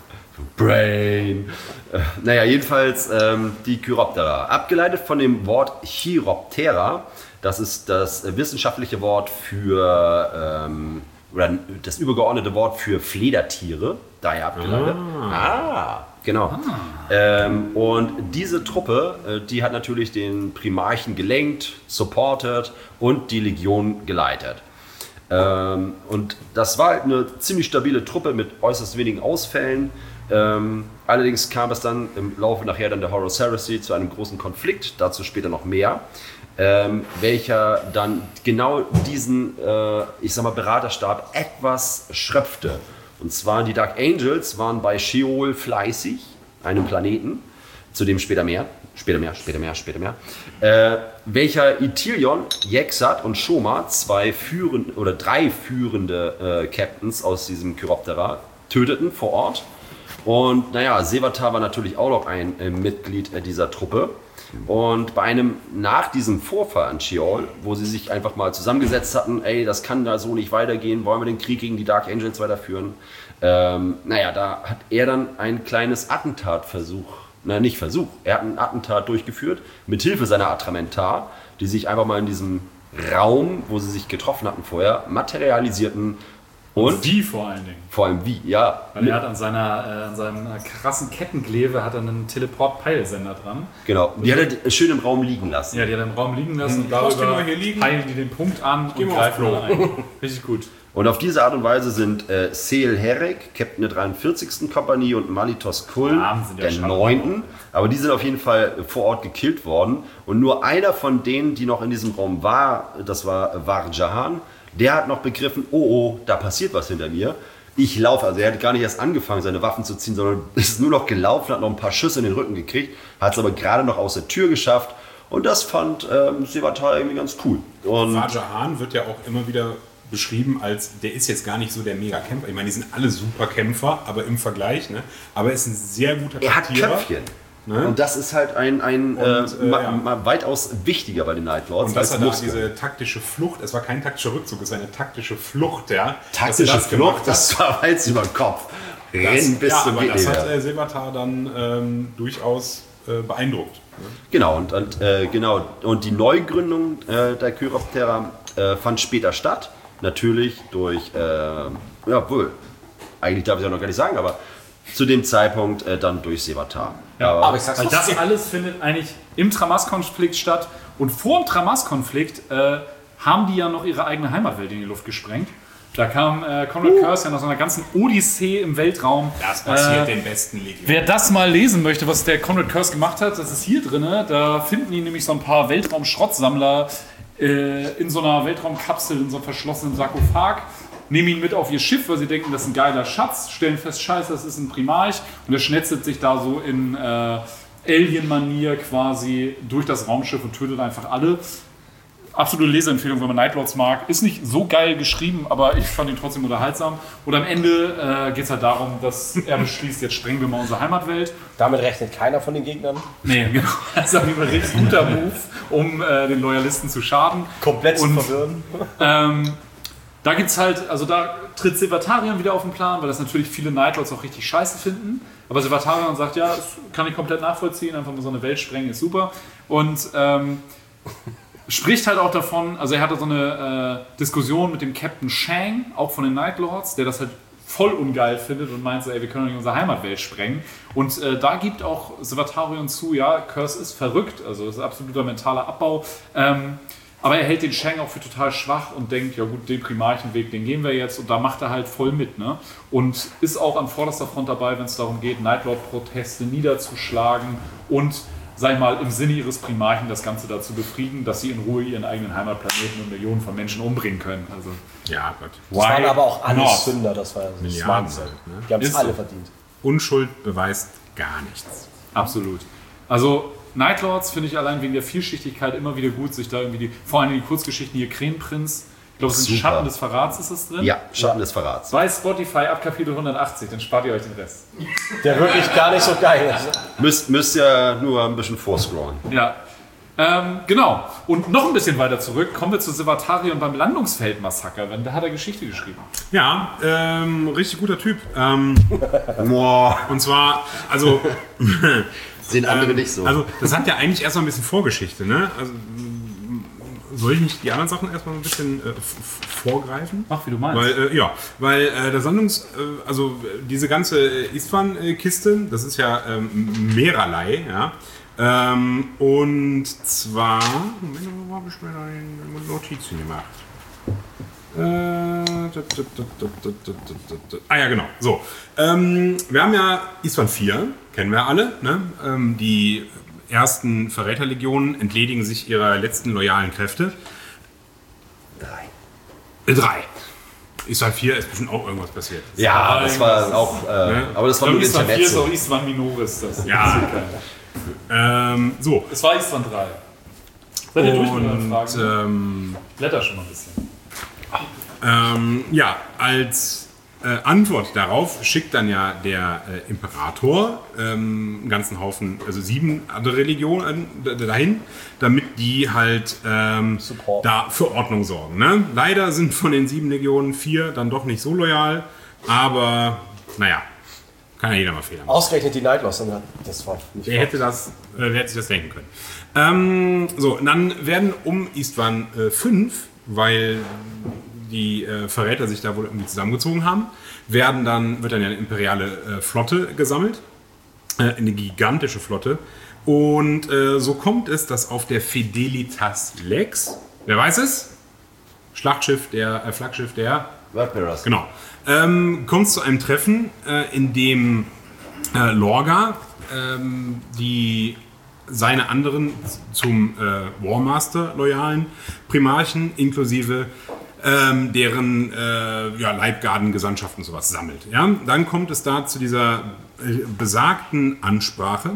Brain. Naja, jedenfalls die Chiroptera. Abgeleitet von dem Wort Chiroptera, das ist das wissenschaftliche Wort für, oder das übergeordnete Wort für Fledertiere, daher abgeleitet. Genau. Und diese Truppe, die hat natürlich den Primarchen gelenkt, supportet und die Legion geleitet. Und das war halt eine ziemlich stabile Truppe mit äußerst wenigen Ausfällen. Allerdings kam es dann im Laufe nachher dann der Horus Heresy zu einem großen Konflikt, dazu später noch mehr, welcher dann genau diesen, ich sag mal, Beraterstab etwas schröpfte. Und zwar die Dark Angels waren bei Sheol fleißig, einem Planeten, zu dem später mehr, welcher Ithiljon, Yexat und Shoma, 3 führende Captains aus diesem Chiroptera, töteten vor Ort. Und naja, Sevatar war natürlich auch noch ein Mitglied dieser Truppe. Und nach diesem Vorfall an Sheol, wo sie sich einfach mal zusammengesetzt hatten, ey, das kann da so nicht weitergehen, wollen wir den Krieg gegen die Dark Angels weiterführen? Da hat er dann ein kleines er hat einen Attentat durchgeführt, mit Hilfe seiner Atramentar, die sich einfach mal in diesem Raum, wo sie sich getroffen hatten vorher, materialisierten. Und wie vor allen Dingen. Vor allem wie, ja. Weil er hat an seinem krassen Kettenkleve hat er einen Teleport-Peilsender dran. Genau, die hat er schön im Raum liegen lassen. Ja, die hat er im Raum liegen lassen und Lass den darüber mal hier liegen. peilen die den Punkt an Geh und mal greifen aufs dann ein. Richtig gut. Und auf diese Art und Weise sind Seel Herek, Captain der 43. Kompanie, und Malitos Kuln, Wahnsinn, der der Schatten. 9. Aber die sind auf jeden Fall vor Ort gekillt worden. Und nur einer von denen, die noch in diesem Raum war, das war Var-Jahan, der hat noch begriffen, oh, da passiert was hinter mir. Ich laufe, also er hat gar nicht erst angefangen, seine Waffen zu ziehen, sondern ist nur noch gelaufen, hat noch ein paar Schüsse in den Rücken gekriegt, hat es aber gerade noch aus der Tür geschafft. Und das fand Sevatar irgendwie ganz cool. Und Var-Jahan wird ja auch immer wieder beschrieben als, der ist jetzt gar nicht so der Mega-Kämpfer. Ich meine, die sind alle super Kämpfer, aber im Vergleich, ne? Aber er ist ein sehr guter er hat Taktierer. Köpfchen. Ne? Und das ist halt weitaus wichtiger bei den Nightlords. Und dass er als da Muskeln. diese taktische Flucht, es war kein taktischer Rückzug, es war eine taktische Flucht, ja. Taktische dass er das Flucht, gemacht hat. das war Hals über den Kopf. Rennen bis zum aber geht das nicht hat mehr. Sevatar dann durchaus beeindruckt. Genau, und die Neugründung der Chiroptera fand später statt. Natürlich durch, eigentlich darf ich es ja noch gar nicht sagen, aber zu dem Zeitpunkt dann durch Sevatar. Ja, aber weil das alles findet eigentlich im Tramas-Konflikt statt. Und vor dem Tramas-Konflikt haben die ja noch ihre eigene Heimatwelt in die Luft gesprengt. Da kam Conrad Curse ja nach so einer ganzen Odyssee im Weltraum. Das passiert den besten Legionen. Wer das mal lesen möchte, was der Conrad Curse gemacht hat, das ist hier drin. Da finden die nämlich so ein paar Weltraum-Schrottsammler in so einer Weltraumkapsel, in so einem verschlossenen Sarkophag. nehmen ihn mit auf ihr Schiff, weil sie denken, das ist ein geiler Schatz, stellen fest, scheiße, das ist ein Primarch und er schnetzelt sich da so in Alien-Manier quasi durch das Raumschiff und tötet einfach alle. Absolute Leseempfehlung, wenn man Nightlords mag. Ist nicht so geil geschrieben, aber ich fand ihn trotzdem unterhaltsam. Und am Ende geht es halt darum, dass er beschließt, jetzt sprengen wir mal unsere Heimatwelt. Damit rechnet keiner von den Gegnern. Nee, genau. Das ist auf jeden Fall ein richtig guter Move, um den Loyalisten zu schaden. Komplett zu verwirren. Da gibt's halt, also da tritt Sevatarian wieder auf den Plan, weil das natürlich viele Nightlords auch richtig scheiße finden. Aber Sevatarian sagt, ja, das kann ich komplett nachvollziehen, einfach mal so eine Welt sprengen ist super. Und spricht halt auch davon, also er hatte so eine Diskussion mit dem Captain Shang, auch von den Nightlords, der das halt voll ungeil findet und meint so, ey, wir können doch nicht unsere Heimatwelt sprengen. Und da gibt auch Sevatarian zu, ja, Curse ist verrückt, also das ist absoluter mentaler Abbau. Aber er hält den Shang auch für total schwach und denkt, ja gut, den Primarchenweg, den gehen wir jetzt. Und da macht er halt voll mit, ne? Und ist auch an vorderster Front dabei, wenn es darum geht, Nightlord-Proteste niederzuschlagen und, sag ich mal, im Sinne ihres Primarchen das Ganze dazu befrieden, dass sie in Ruhe ihren eigenen Heimatplaneten und Millionen von Menschen umbringen können. Also, Ja, Gott. Das waren aber auch alle not? Sünder, das war das Milliarden Smarte. halt, ne? Die haben es Ist alle so. verdient. Unschuld beweist gar nichts. absolut. Also Nightlords finde ich allein wegen der Vielschichtigkeit immer wieder gut, sich da irgendwie vor allem die Kurzgeschichten hier, Krähenprinz, ich glaube, es sind Super. Schatten des Verrats, ist das drin? Ja, Schatten des Verrats. Bei Spotify ab Kapitel 180, dann spart ihr euch den Rest. Der wirklich gar nicht so geil ist. Müsst ja nur ein bisschen vorscrollen. Ja. Genau. Und noch ein bisschen weiter zurück kommen wir zu Sevatarian beim Landungsfeldmassaker, denn da hat er Geschichte geschrieben. Ja, richtig guter Typ. Boah, Und zwar, also, sehen andere nicht so. also das hat ja eigentlich erstmal ein bisschen Vorgeschichte, ne? Also, soll ich nicht die anderen Sachen erstmal ein bisschen vorgreifen? Mach, wie du meinst. Weil der also diese ganze Istvan-Kiste, das ist ja mehrerlei, ja. Und zwar, Moment, wo habe ich mir da Notizen gemacht? Ja, genau. So. Wir haben ja Istvan 4, kennen wir alle. Ne? Die ersten Verräterlegionen entledigen sich ihrer letzten loyalen Kräfte. 3. Istvan 4 ist bestimmt auch irgendwas passiert. Ja, das war auch, aber das war nur Istvan 4 Internet ist auch so. Istvan Minoris. Das Ja. interessiert keinen. So. Es war Istvan 3. Seid ihr durch mit euren Fragen? Und Blätter schon mal ein bisschen. ja, als Antwort darauf schickt dann ja der Imperator einen ganzen Haufen, also 7 andere Religionen dahin, damit die halt da für Ordnung sorgen. Ne? Leider sind von den 7 Legionen 4 dann doch nicht so loyal, aber naja, kann ja jeder mal Fehler machen. Ausgerechnet die Nightlords, das war nicht Wer hätte sich das denken können? So, und dann werden um Istvan 5, weil die Verräter sich da wohl irgendwie zusammengezogen haben, wird dann ja eine imperiale Flotte gesammelt, eine gigantische Flotte. Und so kommt es, dass auf der Fidelitas Lex, wer weiß es? Flaggschiff der Wordbearers. Genau. Kommt es zu einem Treffen, in dem Lorga seine anderen zum Warmaster loyalen Primarchen inklusive deren Leibgarden, Gesandtschaften und sowas sammelt. Ja? Dann kommt es da zu dieser besagten Ansprache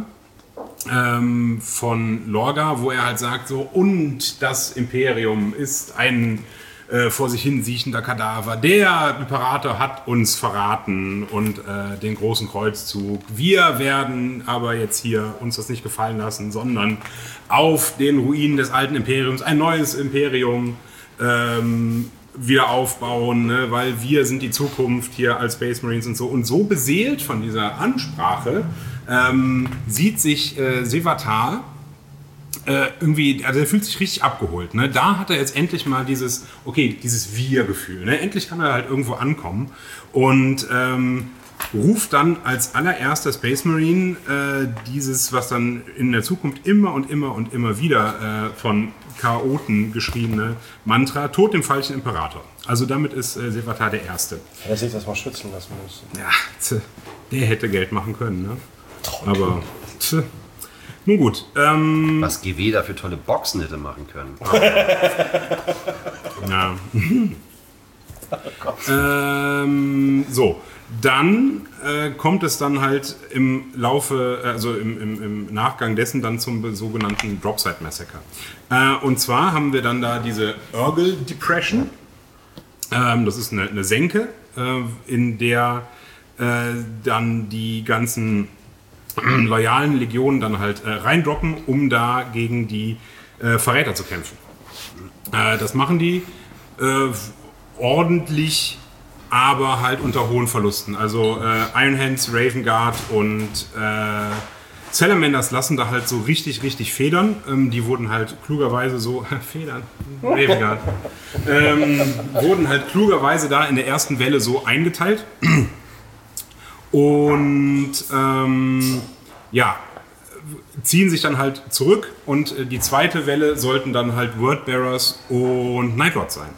von Lorga, wo er halt sagt so, und das Imperium ist ein vor sich hin siechender Kadaver. Der Imperator hat uns verraten und den großen Kreuzzug. Wir werden aber jetzt hier uns das nicht gefallen lassen, sondern auf den Ruinen des alten Imperiums ein neues Imperium wieder aufbauen, ne? Weil wir sind die Zukunft hier als Space Marines und so. Und so beseelt von dieser Ansprache sieht sich Sevatar irgendwie, also er fühlt sich richtig abgeholt. Ne? Da hat er jetzt endlich mal dieses Wir-Gefühl. Ne? Endlich kann er halt irgendwo ankommen und ruft dann als allererster Space Marine dieses, was dann in der Zukunft immer und immer und immer wieder von Chaoten geschriebene Mantra, Tod dem falschen Imperator. Also damit ist Sevatar der Erste. Er sich das mal schützen lassen muss. Ja, der hätte Geld machen können, ne? Aber, nun gut. Was GW da für tolle Boxen hätte machen können. Ja. So, dann kommt es dann halt im Laufe, also im Nachgang dessen dann zum sogenannten Dropside Massacre. Und zwar haben wir dann da diese Urgel Depression. Das ist eine Senke, in der dann die ganzen loyalen Legionen dann halt reindroppen, um da gegen die Verräter zu kämpfen. Das machen die ordentlich, aber halt unter hohen Verlusten. Also Iron Hands, Raven Guard und Salamanders lassen da halt so richtig federn. Die wurden halt klugerweise so Federn, Raven Guard, wurden halt klugerweise da in der ersten Welle so eingeteilt. Und ziehen sich dann halt zurück und die zweite Welle sollten dann halt Wordbearers und Nightlords sein.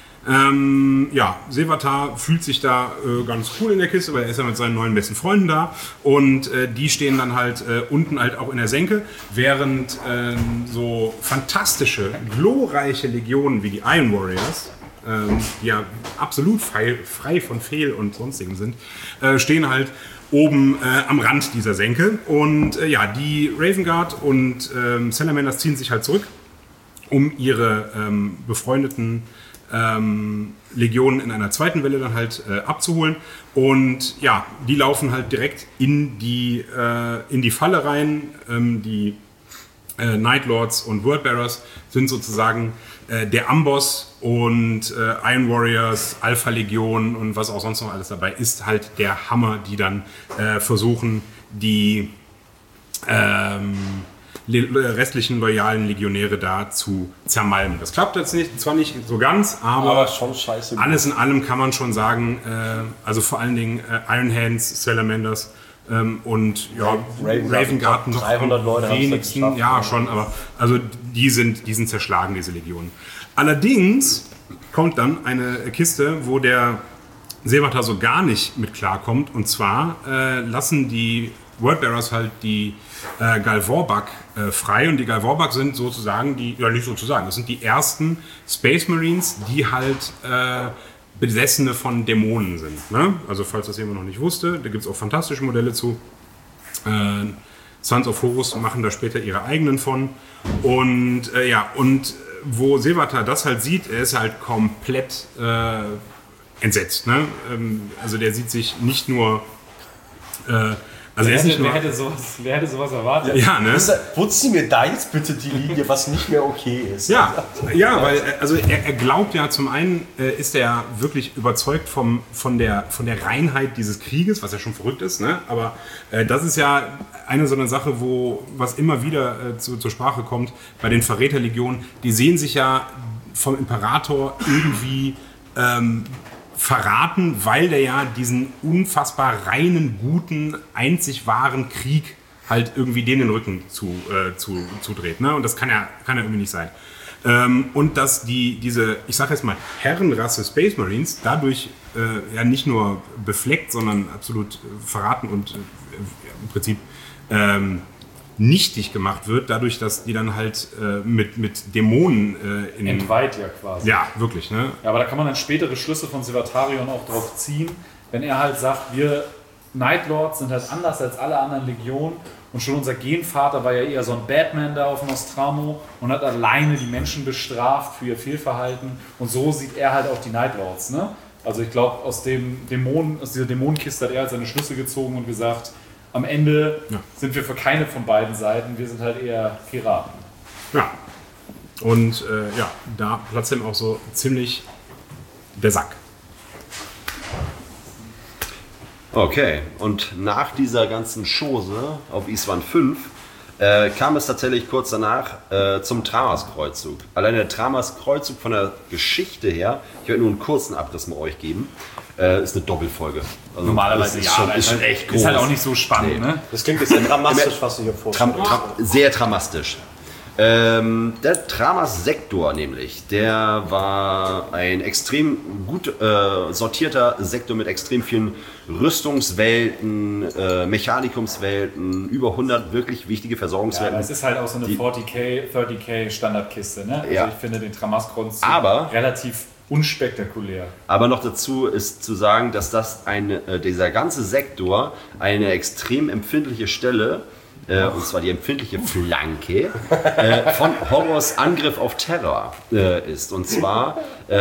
Sevatar fühlt sich da ganz cool in der Kiste, weil er ist ja mit seinen neuen besten Freunden da und die stehen dann halt unten halt auch in der Senke, während so fantastische, glorreiche Legionen wie die Iron Warriors, die ja absolut frei von Fehl und sonstigem sind, stehen halt oben am Rand dieser Senke und die Raven Guard und Salamanders ziehen sich halt zurück, um ihre befreundeten Legionen in einer zweiten Welle dann halt abzuholen und die laufen halt direkt in die Falle rein. Die Nightlords und Wordbearers sind sozusagen der Amboss und Iron Warriors, Alpha Legion und was auch sonst noch alles dabei ist, halt der Hammer, die dann versuchen, die restlichen loyalen Legionäre da zu zermalmen. Das klappt jetzt zwar nicht so ganz, aber schon scheiße. Alles in allem kann man schon sagen, also vor allen Dingen Iron Hands, Salamanders und Raven Guard noch 300 Leute wenigsten, haben es ja schon, aber also die sind zerschlagen, diese Legionen. Allerdings kommt dann eine Kiste, wo der Sevatar so gar nicht mit klarkommt, und zwar lassen die Wordbearers halt die Galvorbak frei, und die Galvorbak sind sozusagen das sind die ersten Space Marines, die halt Besessene von Dämonen sind. Ne? Also falls das jemand noch nicht wusste, da gibt es auch fantastische Modelle zu. Sons of Horus machen da später ihre eigenen von. Und wo Sevatar das halt sieht, er ist halt komplett entsetzt. Ne? Also der sieht sich nicht nur... Wer hätte sowas erwartet? Ja, ne? Putzen mir da jetzt bitte die Linie, was nicht mehr okay ist. Ja, weil also er glaubt ja, zum einen ist er wirklich überzeugt von der Reinheit dieses Krieges, was ja schon verrückt ist, ne? Aber das ist ja eine so eine Sache, was immer wieder zur Sprache kommt bei den Verräterlegionen. Die sehen sich ja vom Imperator irgendwie verraten, weil der ja diesen unfassbar reinen, guten, einzig wahren Krieg halt irgendwie denen den Rücken zudreht. Ne? Und das kann ja irgendwie nicht sein. Und dass diese, ich sag jetzt mal, Herrenrasse Space Marines dadurch nicht nur befleckt, sondern absolut verraten und im Prinzip nichtig gemacht wird, dadurch, dass die dann halt mit Dämonen entweiht ja quasi. Ja, wirklich. Ne? Ja, aber da kann man dann spätere Schlüsse von Sevatarion auch drauf ziehen, wenn er halt sagt, wir Nightlords sind halt anders als alle anderen Legionen, und schon unser Genvater war ja eher so ein Batman da auf Nostramo und hat alleine die Menschen bestraft für ihr Fehlverhalten, und so sieht er halt auch die Nightlords. Ne? Also ich glaube, aus dieser Dämonenkiste hat er halt seine Schlüsse gezogen und gesagt, am Ende sind wir für keine von beiden Seiten, wir sind halt eher Piraten. Ja. Und da platzt ihm auch so ziemlich der Sack. Okay, und nach dieser ganzen Chose auf Iswan 5 kam es tatsächlich kurz danach zum Tramas-Kreuzzug. Allein der Tramas-Kreuzzug von der Geschichte her, ich werde nur einen kurzen Abriss mit euch geben, ist eine Doppelfolge. Also normalerweise ist schon echt groß. Ist halt auch nicht so spannend. Nee. Ne? Das klingt jetzt sehr dramatisch, was du hier vorstellst. Sehr dramatisch. Der Tramas Sektor nämlich, der war ein extrem gut sortierter Sektor mit extrem vielen Rüstungswelten, Mechanikumswelten, über 100 wirklich wichtige Versorgungswelten. Ja, es ist halt auch so eine 40k, 30k Standardkiste. Ne? Also Ja. ich finde den Tramas-Grund relativ unspektakulär. Aber noch dazu ist zu sagen, dass dieser ganze Sektor eine extrem empfindliche Stelle, und zwar die empfindliche Flanke von Horrors Angriff auf Terror ist. Und zwar,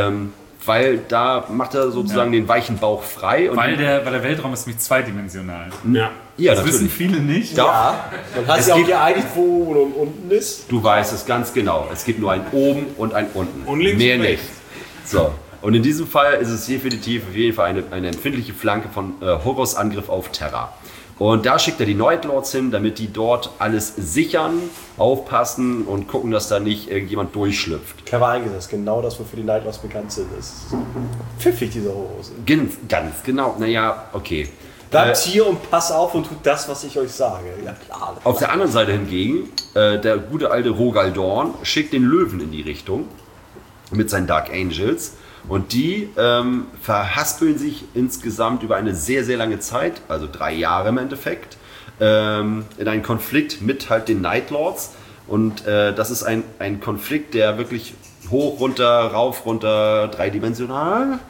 weil da macht er sozusagen den weichen Bauch frei. Und Weil der Weltraum ist nämlich zweidimensional. Ja. ja, Das wissen viele nicht. Ja. Man hat sich auch geeinigt, wo oben und unten ist. Du weißt es ganz genau. Es gibt nur ein oben und ein unten. Und links Mehr und nicht. rechts. So. Und in diesem Fall ist es definitiv auf jeden Fall eine empfindliche Flanke von Horrors Angriff auf Terra. Und da schickt er die Night Lords hin, damit die dort alles sichern, aufpassen und gucken, dass da nicht irgendjemand durchschlüpft. Clever eingesetzt, genau das, wofür die Night Lords bekannt sind. Das ist pfiffig, diese Horrors. Ganz genau. Naja, okay. Bleibt hier und pass auf und tut das, was ich euch sage. Ja, klar. Auf der anderen Seite hingegen, der gute alte Rogal Dorn schickt den Löwen in die Richtung mit seinen Dark Angels. Und die verhaspeln sich insgesamt über eine sehr, sehr lange Zeit, also 3 Jahre im Endeffekt, in einen Konflikt mit halt den Night Lords. Und das ist ein Konflikt, der wirklich hoch, runter, rauf, runter, dreidimensional.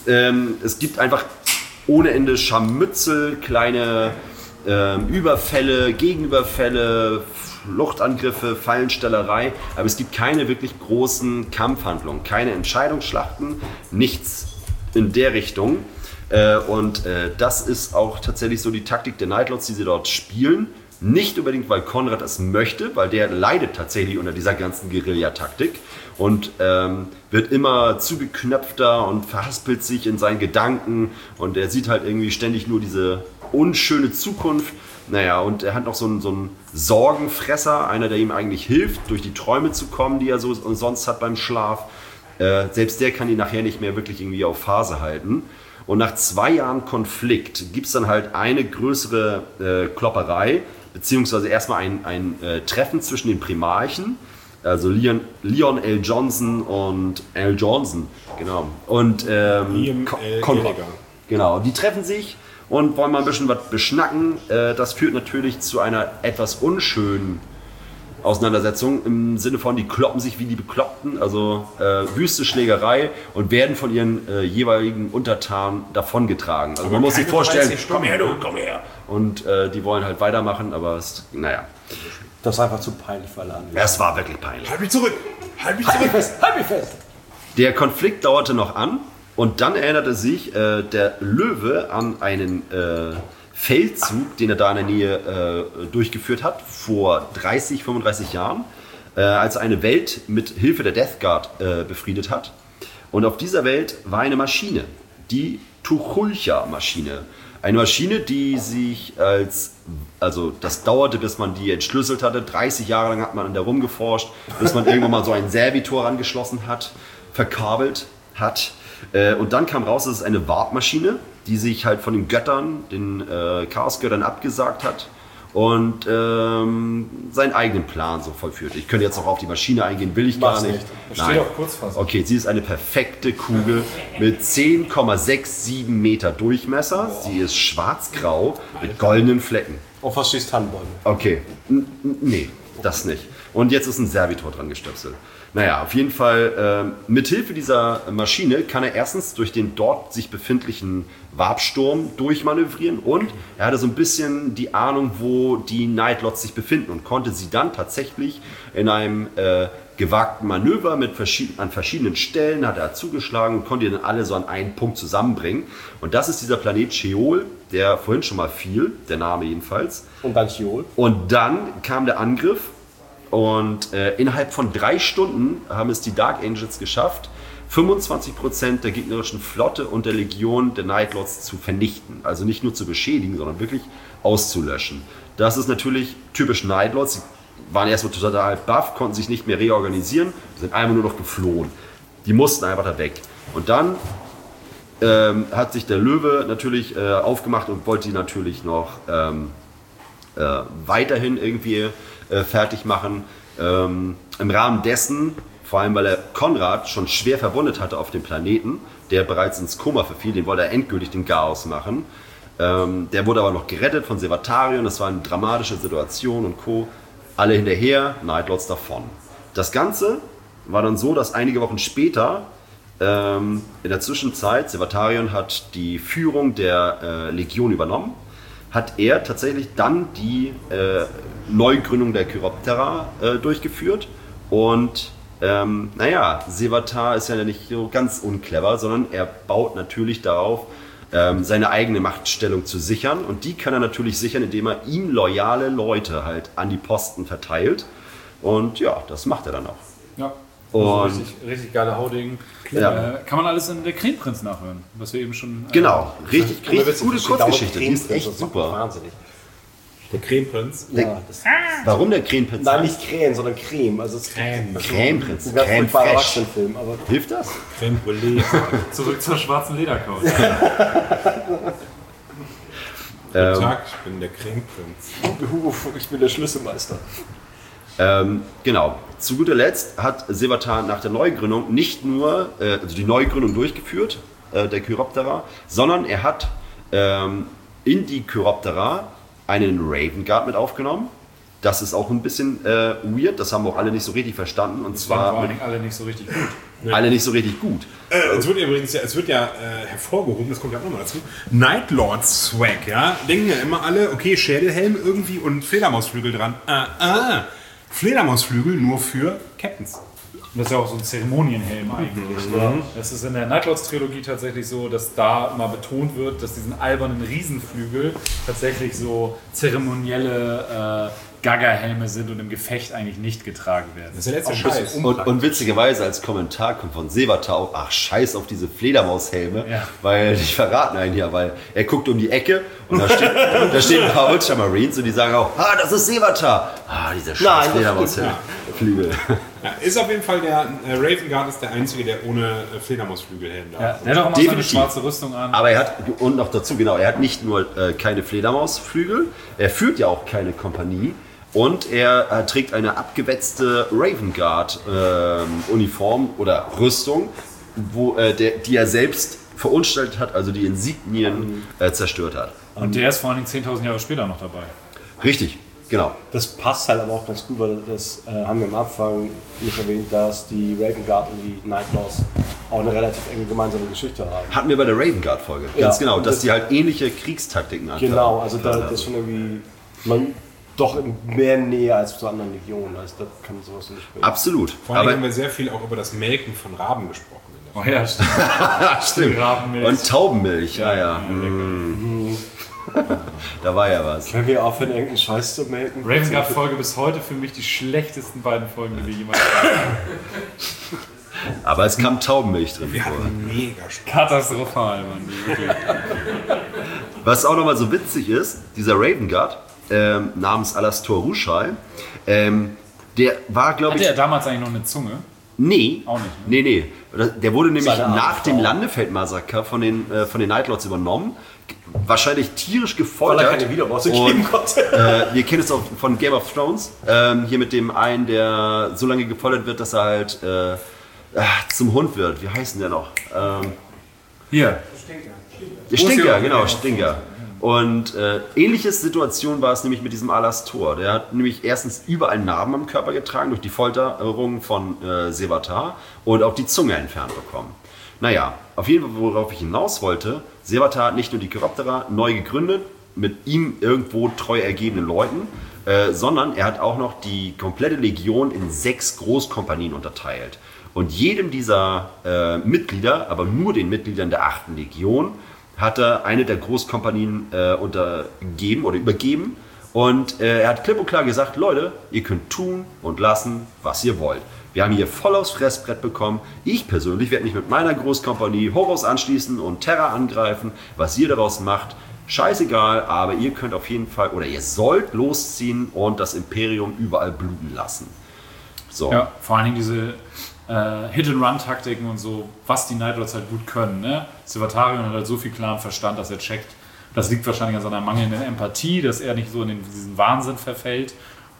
Es gibt einfach ohne Ende Scharmützel, kleine Überfälle, Gegenüberfälle, Fluchtangriffe, Fallenstellerei, aber es gibt keine wirklich großen Kampfhandlungen, keine Entscheidungsschlachten, nichts in der Richtung. Und das ist auch tatsächlich so die Taktik der Night Lords, die sie dort spielen. Nicht unbedingt, weil Konrad es möchte, weil der leidet tatsächlich unter dieser ganzen Guerilla-Taktik und wird immer zugeknöpfter und verhaspelt sich in seinen Gedanken und er sieht halt irgendwie ständig nur diese unschöne Zukunft. Naja, und er hat noch so einen Sorgenfresser, einer, der ihm eigentlich hilft, durch die Träume zu kommen, die er so sonst hat beim Schlaf. Selbst der kann ihn nachher nicht mehr wirklich irgendwie auf Phase halten. Und nach 2 Jahren Konflikt gibt es dann halt eine größere Klopperei, beziehungsweise erstmal ein Treffen zwischen den Primarchen, also Leon L. Johnson und Al Johnson, genau. Und Konrad. Genau, die treffen sich und wollen mal ein bisschen was beschnacken. Das führt natürlich zu einer etwas unschönen Auseinandersetzung im Sinne von, die kloppen sich wie die Bekloppten, also wüste Schlägerei und werden von ihren jeweiligen Untertanen davongetragen. Also man muss sich vorstellen, komm her du, komm her. Und die wollen halt weitermachen, aber naja. Das ist einfach zu peinlich für alle anderen. Es war wirklich peinlich. Halt mich zurück! Halt mich Halt zurück! mich fest! Halt mich fest! Der Konflikt dauerte noch an und dann erinnerte sich der Löwe an einen Feldzug, den er da in der Nähe durchgeführt hat, vor 30, 35 Jahren, als er eine Welt mit Hilfe der Death Guard befriedet hat. Und auf dieser Welt war eine Maschine, die Tuchulcha-Maschine. Eine Maschine, die sich also das dauerte, bis man die entschlüsselt hatte. 30 Jahre lang hat man an der rumgeforscht, bis man irgendwann mal so ein Servitor angeschlossen hat, verkabelt hat. Und dann kam raus, dass es eine Warp-Maschine, die sich halt von den Göttern, den Chaosgöttern abgesagt hat und seinen eigenen Plan so vollführt. Ich könnte jetzt noch auf die Maschine eingehen, will ich gar Mach's nicht. nicht. Da steht auch Kurzfassung. Okay, sie ist eine perfekte Kugel mit 10,67 Meter Durchmesser. Sie ist schwarz-grau mit goldenen Flecken. Und was schießt Tannenbäume? Okay, nee, das nicht. Und jetzt ist ein Servitor dran gestöpselt. Naja, auf jeden Fall, mithilfe dieser Maschine kann er erstens durch den dort sich befindlichen Warpsturm durchmanövrieren und er hatte so ein bisschen die Ahnung, wo die Night Lords sich befinden und konnte sie dann tatsächlich in einem gewagten Manöver an verschiedenen Stellen hat er zugeschlagen und konnte die dann alle so an einen Punkt zusammenbringen. Und das ist dieser Planet Sheol, der vorhin schon mal fiel, der Name jedenfalls. Und dann Chiol. Und dann kam der Angriff und innerhalb von 3 Stunden haben es die Dark Angels geschafft, 25% der gegnerischen Flotte und der Legion der Night Lords zu vernichten. Also nicht nur zu beschädigen, sondern wirklich auszulöschen. Das ist natürlich typisch Night Lords. Sie waren erstmal total baff, konnten sich nicht mehr reorganisieren, sind einfach nur noch geflohen. Die mussten einfach da weg. Und dann hat sich der Löwe natürlich aufgemacht und wollte die natürlich noch weiterhin irgendwie fertig machen. Im Rahmen dessen, vor allem weil er Konrad schon schwer verwundet hatte auf dem Planeten, der bereits ins Koma verfiel, den wollte er endgültig den Chaos machen. Der wurde aber noch gerettet von Sevatarion, das war eine dramatische Situation und Co. Alle hinterher, Nightlords davon. Das Ganze war dann so, dass einige Wochen später, in der Zwischenzeit, Sevatarion hat die Führung der Legion übernommen, hat er tatsächlich dann die Neugründung der Chiroptera durchgeführt und Sevatar ist ja nicht so ganz unclever, sondern er baut natürlich darauf, seine eigene Machtstellung zu sichern. Und die kann er natürlich sichern, indem er ihm loyale Leute halt an die Posten verteilt. Und ja, das macht er dann auch. Ja. Und richtig geile Hauding. Ja. Kann man alles in der Kronprinz nachhören, was wir eben schon... Genau, richtig gute Kurzgeschichte. Die ist Krähenprinz, echt das macht super. Wahnsinnig. Der Cremeprinz. Warum der Kronprinz? Nein, nicht Krähen, sondern Creme. Also es ist Creme. Kronprinz. ein ganz Creme furchtbarer fraiche. Erwachsenenfilm, aber Hilft das? Creme Brûlée. Zurück zur schwarzen Ledercouch. Guten Tag, ich bin der Cremeprinz. ich bin der Schlüsselmeister. Genau. Zu guter Letzt hat Sevatar nach der Neugründung nicht nur die Neugründung durchgeführt, der Chiroptera, sondern er hat in die Chiroptera einen Raven Guard mit aufgenommen. Das ist auch ein bisschen weird, das haben auch alle nicht so richtig verstanden. Und Das waren zwar vor allen Dingen alle nicht so richtig gut. alle nicht so richtig gut. Es wird übrigens hervorgehoben, das kommt ja auch nochmal dazu, Nightlord Swag, ja? Denken ja immer alle, okay, Schädelhelm irgendwie und Fledermausflügel dran. Fledermausflügel nur für Captains. Und das ist ja auch so ein Zeremonienhelm eigentlich. Das ist in der Nightlords-Trilogie tatsächlich so, dass da mal betont wird, dass diesen albernen Riesenflügel tatsächlich so zeremonielle Gaga-Helme sind und im Gefecht eigentlich nicht getragen werden. Das ist der letzte Auch ein bisschen Scheiß. Und witzigerweise als Kommentar kommt von Sevatar auch, ach scheiß auf diese Fledermaushelme, Ja. weil die verraten einen ja, weil er guckt um die Ecke und da stehen ein paar Ultramarines und die sagen auch, das ist Sevatar. Diese scheiß Fledermaushelme. Flügel. Ja, ist auf jeden Fall der Raven Guard ist der einzige, der ohne Fledermausflügelhelm da Ja, ist. der hat auch immer so eine Definitiv. schwarze Rüstung an. Aber er hat, und noch dazu, genau, er hat nicht nur keine Fledermausflügel, er führt ja auch keine Kompanie und er trägt eine abgewetzte Raven Guard Uniform oder Rüstung, die er selbst verunstaltet hat, also die Insignien zerstört hat. Und der ist vor allen Dingen 10.000 Jahre später noch dabei. Richtig, genau. Das passt halt aber auch ganz gut, weil das haben wir am Anfang nicht erwähnt, dass die Raven Guard und die Nightlords auch eine relativ enge gemeinsame Geschichte haben. Hatten wir bei der Raven Guard Folge. Ja, Ganz genau, und dass das- die halt ähnliche Kriegstaktiken hatten. Genau, also das ist schon irgendwie man doch mehr Nähe als zu anderen Legionen. Also da kann sowas nicht mehr. Absolut. Vor allem Aber haben wir sehr viel auch über das Melken von Raben gesprochen. Oh ja, stimmt. stimmt. Rabenmilch. Und Taubenmilch, ja. Da war ja was. Können wir aufhören, irgendeinen Scheiß zu melken? Raven Guard Folge bis heute für mich die schlechtesten beiden Folgen, die wir jemals hatten. Aber es kam Taubenmilch drin Wir vor. hatten mega Spaß. Katastrophal, Mann. Wirklich. Was auch nochmal so witzig ist, dieser Raven Guard namens Alastor Rushai, der war, glaube Hatte ich, er damals eigentlich noch eine Zunge? nee, Auch nicht, nee. Der wurde nämlich Seine nach Art dem Frau. Landefeldmassaker von den Nightlords übernommen, wahrscheinlich tierisch Weil gefoltert. er keine Wiederworte Und, geben konnte. wir kennen es auch von Game of Thrones, hier mit dem einen, der so lange gefoltert wird, dass er halt zum Hund wird. Wie heißt denn der noch? Hier. Der Stinker, genau, Stinker. Und ähnliche Situation war es nämlich mit diesem Alastor. Der hat nämlich erstens überall Narben am Körper getragen durch die Folterung von Sevatar und auch die Zunge entfernt bekommen. Naja, auf jeden Fall, worauf ich hinaus wollte, Sevatar hat nicht nur die Chiroptera neu gegründet, mit ihm irgendwo treu ergebenen Leuten, sondern er hat auch noch die komplette Legion in 6 Großkompanien unterteilt. Und jedem dieser Mitglieder, aber nur den Mitgliedern der 8. Legion, hat er eine der Großkompanien untergeben oder übergeben. Und er hat klipp und klar gesagt, Leute, ihr könnt tun und lassen, was ihr wollt. Wir haben hier voll aufs Fressbrett bekommen. Ich persönlich werde mich mit meiner Großkompanie Horus anschließen und Terra angreifen. Was ihr daraus macht, scheißegal, aber ihr könnt auf jeden Fall oder ihr sollt losziehen und das Imperium überall bluten lassen. So. Ja, vor allen Dingen diese Hit-and-Run-Taktiken und so, was die Nightlords halt gut können. Ne? Sevatarion hat halt so viel klaren Verstand, dass er checkt. Das liegt wahrscheinlich an seiner mangelnden Empathie, dass er nicht so in diesen Wahnsinn verfällt.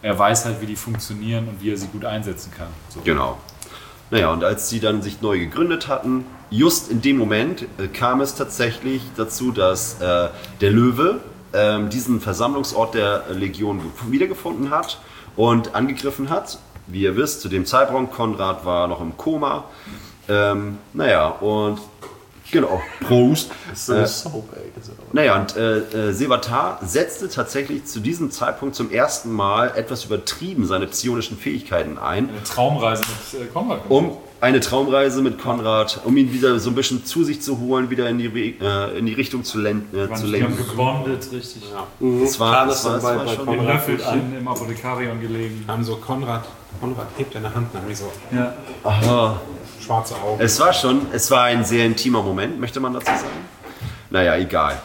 er weiß halt, wie die funktionieren und wie er sie gut einsetzen kann. So. Genau. Naja, und als sie dann sich neu gegründet hatten, just in dem Moment kam es tatsächlich dazu, dass der Löwe diesen Versammlungsort der Legion wiedergefunden hat und angegriffen hat. Wie ihr wisst, zu dem Zeitpunkt, Konrad war noch im Koma. Naja, und genau, Prost. Naja, und Sevatar setzte tatsächlich zu diesem Zeitpunkt zum ersten Mal etwas übertrieben seine psionischen Fähigkeiten ein. Eine Traumreise mit Konrad. Eine Traumreise mit Konrad, um ihn wieder so ein bisschen zu sich zu holen, wieder in die Richtung zu lenken. Die haben gebondet, richtig. Ja. Das war schon im Löffelchen im Apothekarion gelegen. Haben so Konrad hebt deine Hand nach mir so. Ja. Aha. Schwarze Augen. Es war ein sehr intimer Moment, möchte man dazu sagen. Naja, egal.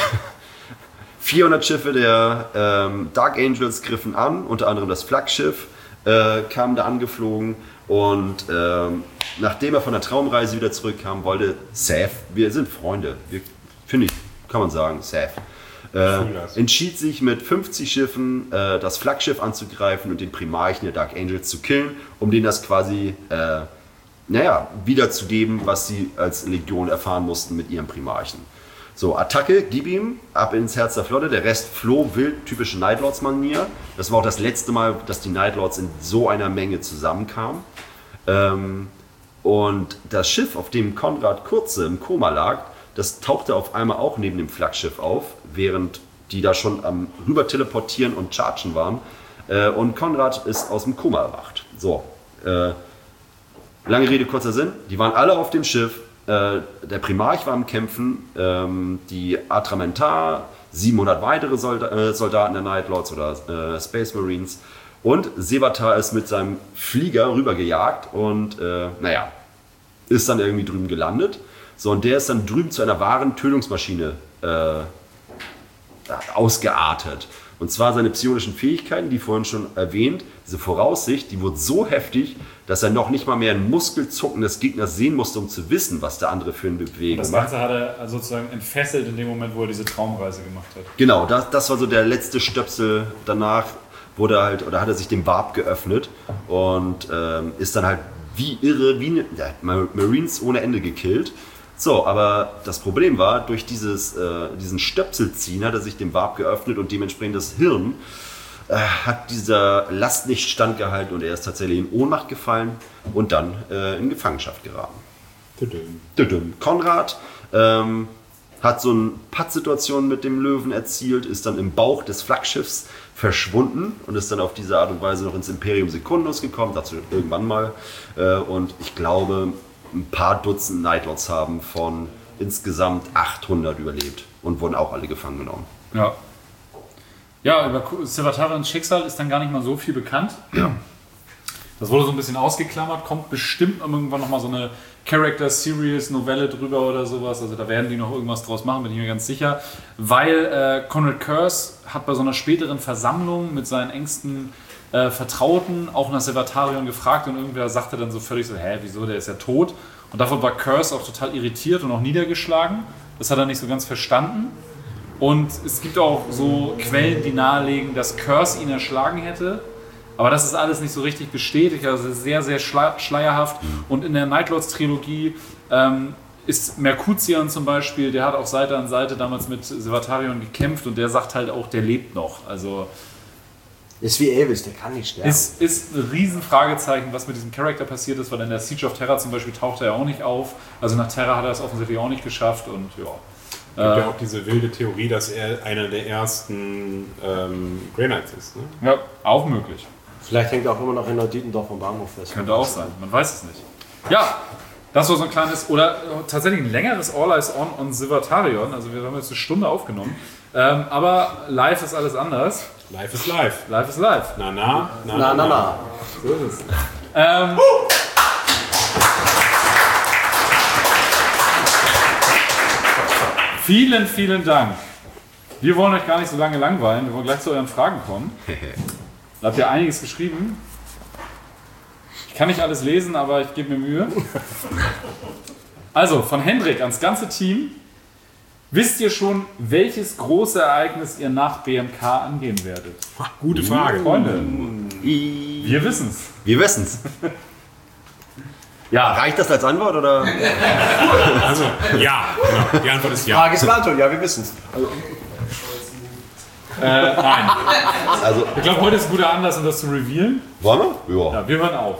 400 Schiffe der Dark Angels griffen an, unter anderem das Flaggschiff kam da angeflogen und nachdem er von der Traumreise wieder zurückkam, wollte Seth, wir sind Freunde, finde ich, kann man sagen, Seth, entschied sich mit 50 Schiffen das Flaggschiff anzugreifen und den Primarchen der Dark Angels zu killen, um denen das quasi wiederzugeben, was sie als Legion erfahren mussten mit ihrem Primarchen. So, Attacke, gib ihm, ab ins Herz der Flotte, der Rest floh wild, typische Nightlords-Manier. Das war auch das letzte Mal, dass die Nightlords in so einer Menge zusammenkamen. Und das Schiff, auf dem Konrad Kurze im Koma lag, das tauchte auf einmal auch neben dem Flaggschiff auf, während die da schon am rüber teleportieren und chargen waren. Und Konrad ist aus dem Koma erwacht. So, lange Rede, kurzer Sinn, die waren alle auf dem Schiff. Der Primarch war am Kämpfen, die Atramentar, 700 weitere Soldaten der Nightlords oder Space Marines und Sevatar ist mit seinem Flieger rübergejagt und ist dann irgendwie drüben gelandet. So, und der ist dann drüben zu einer wahren Tötungsmaschine ausgeartet. Und zwar seine psionischen Fähigkeiten, die vorhin schon erwähnt, diese Voraussicht, die wurde so heftig, dass er noch nicht mal mehr ein Muskelzucken des Gegners sehen musste, um zu wissen, was der andere für eine Bewegung macht. Das Ganze hat er sozusagen entfesselt in dem Moment, wo er diese Traumreise gemacht hat. Genau, das war so der letzte Stöpsel. Danach wurde er halt, oder hat er sich dem Warp geöffnet und ist dann halt wie irre, Marines ohne Ende gekillt. So, aber das Problem war, durch diesen Stöpselziehen hat er sich dem Warp geöffnet und dementsprechend das Hirn hat dieser Last nicht standgehalten und er ist tatsächlich in Ohnmacht gefallen und dann in Gefangenschaft geraten. Konrad hat so eine Pattsituation mit dem Löwen erzielt, ist dann im Bauch des Flaggschiffs verschwunden und ist dann auf diese Art und Weise noch ins Imperium Secundus gekommen, dazu irgendwann mal. Und ich glaube, ein paar Dutzend Nightlords haben von insgesamt 800 überlebt und wurden auch alle gefangen genommen. Ja. Ja, über Sevatarins Schicksal ist dann gar nicht mal so viel bekannt. Ja. Das wurde so ein bisschen ausgeklammert, kommt bestimmt irgendwann nochmal so eine Character-Series-Novelle drüber oder sowas. Also da werden die noch irgendwas draus machen, bin ich mir ganz sicher. Weil Konrad Curse hat bei so einer späteren Versammlung mit seinen engsten Vertrauten auch nach Sevatarion gefragt und irgendwer sagte dann so völlig so, wieso, der ist ja tot. Und davon war Curse auch total irritiert und auch niedergeschlagen. Das hat er nicht so ganz verstanden. Und es gibt auch so Quellen, die nahelegen, dass Curse ihn erschlagen hätte. Aber das ist alles nicht so richtig bestätigt, also sehr, sehr schleierhaft. Und in der Nightlords-Trilogie ist Mercutian zum Beispiel, der hat auch Seite an Seite damals mit Sevatarion gekämpft und der sagt halt auch, der lebt noch. Also ist wie Elvis, der kann nicht sterben. Ist ein Riesenfragezeichen, was mit diesem Charakter passiert ist, weil in der Siege of Terra zum Beispiel taucht er ja auch nicht auf. Also nach Terra hat er es offensichtlich auch nicht geschafft und ja. Es gibt ja auch diese wilde Theorie, dass er einer der ersten Grey Knights ist. Ne? Ja, auch möglich. Vielleicht hängt er auch immer noch in Neudietendorf am Bahnhof fest. Könnte auch sein, man weiß es nicht. Ja, das war so ein kleines, oder tatsächlich ein längeres All Eyes on Sevatarion. Also wir haben jetzt eine Stunde aufgenommen. Aber live ist alles anders. Live ist live. Live ist live. Na. So ist es. Vielen, vielen Dank. Wir wollen euch gar nicht so lange langweilen. Wir wollen gleich zu euren Fragen kommen. Da habt ihr einiges geschrieben. Ich kann nicht alles lesen, aber ich gebe mir Mühe. Also, von Hendrik ans ganze Team. Wisst ihr schon, welches große Ereignis ihr nach BMK angehen werdet? Gute Frage. Freunde, wir wissen's. Wir wissen's. Ja, Reicht das als Antwort oder? Also, ja. Genau. Die Antwort ist ja. Frage ist beantwortet, ja, wir wissen es. nein. Also, Ich glaube, heute ist ein guter Anlass, um das zu revealen. wollen wir? Ja. Ja, wir hören auf.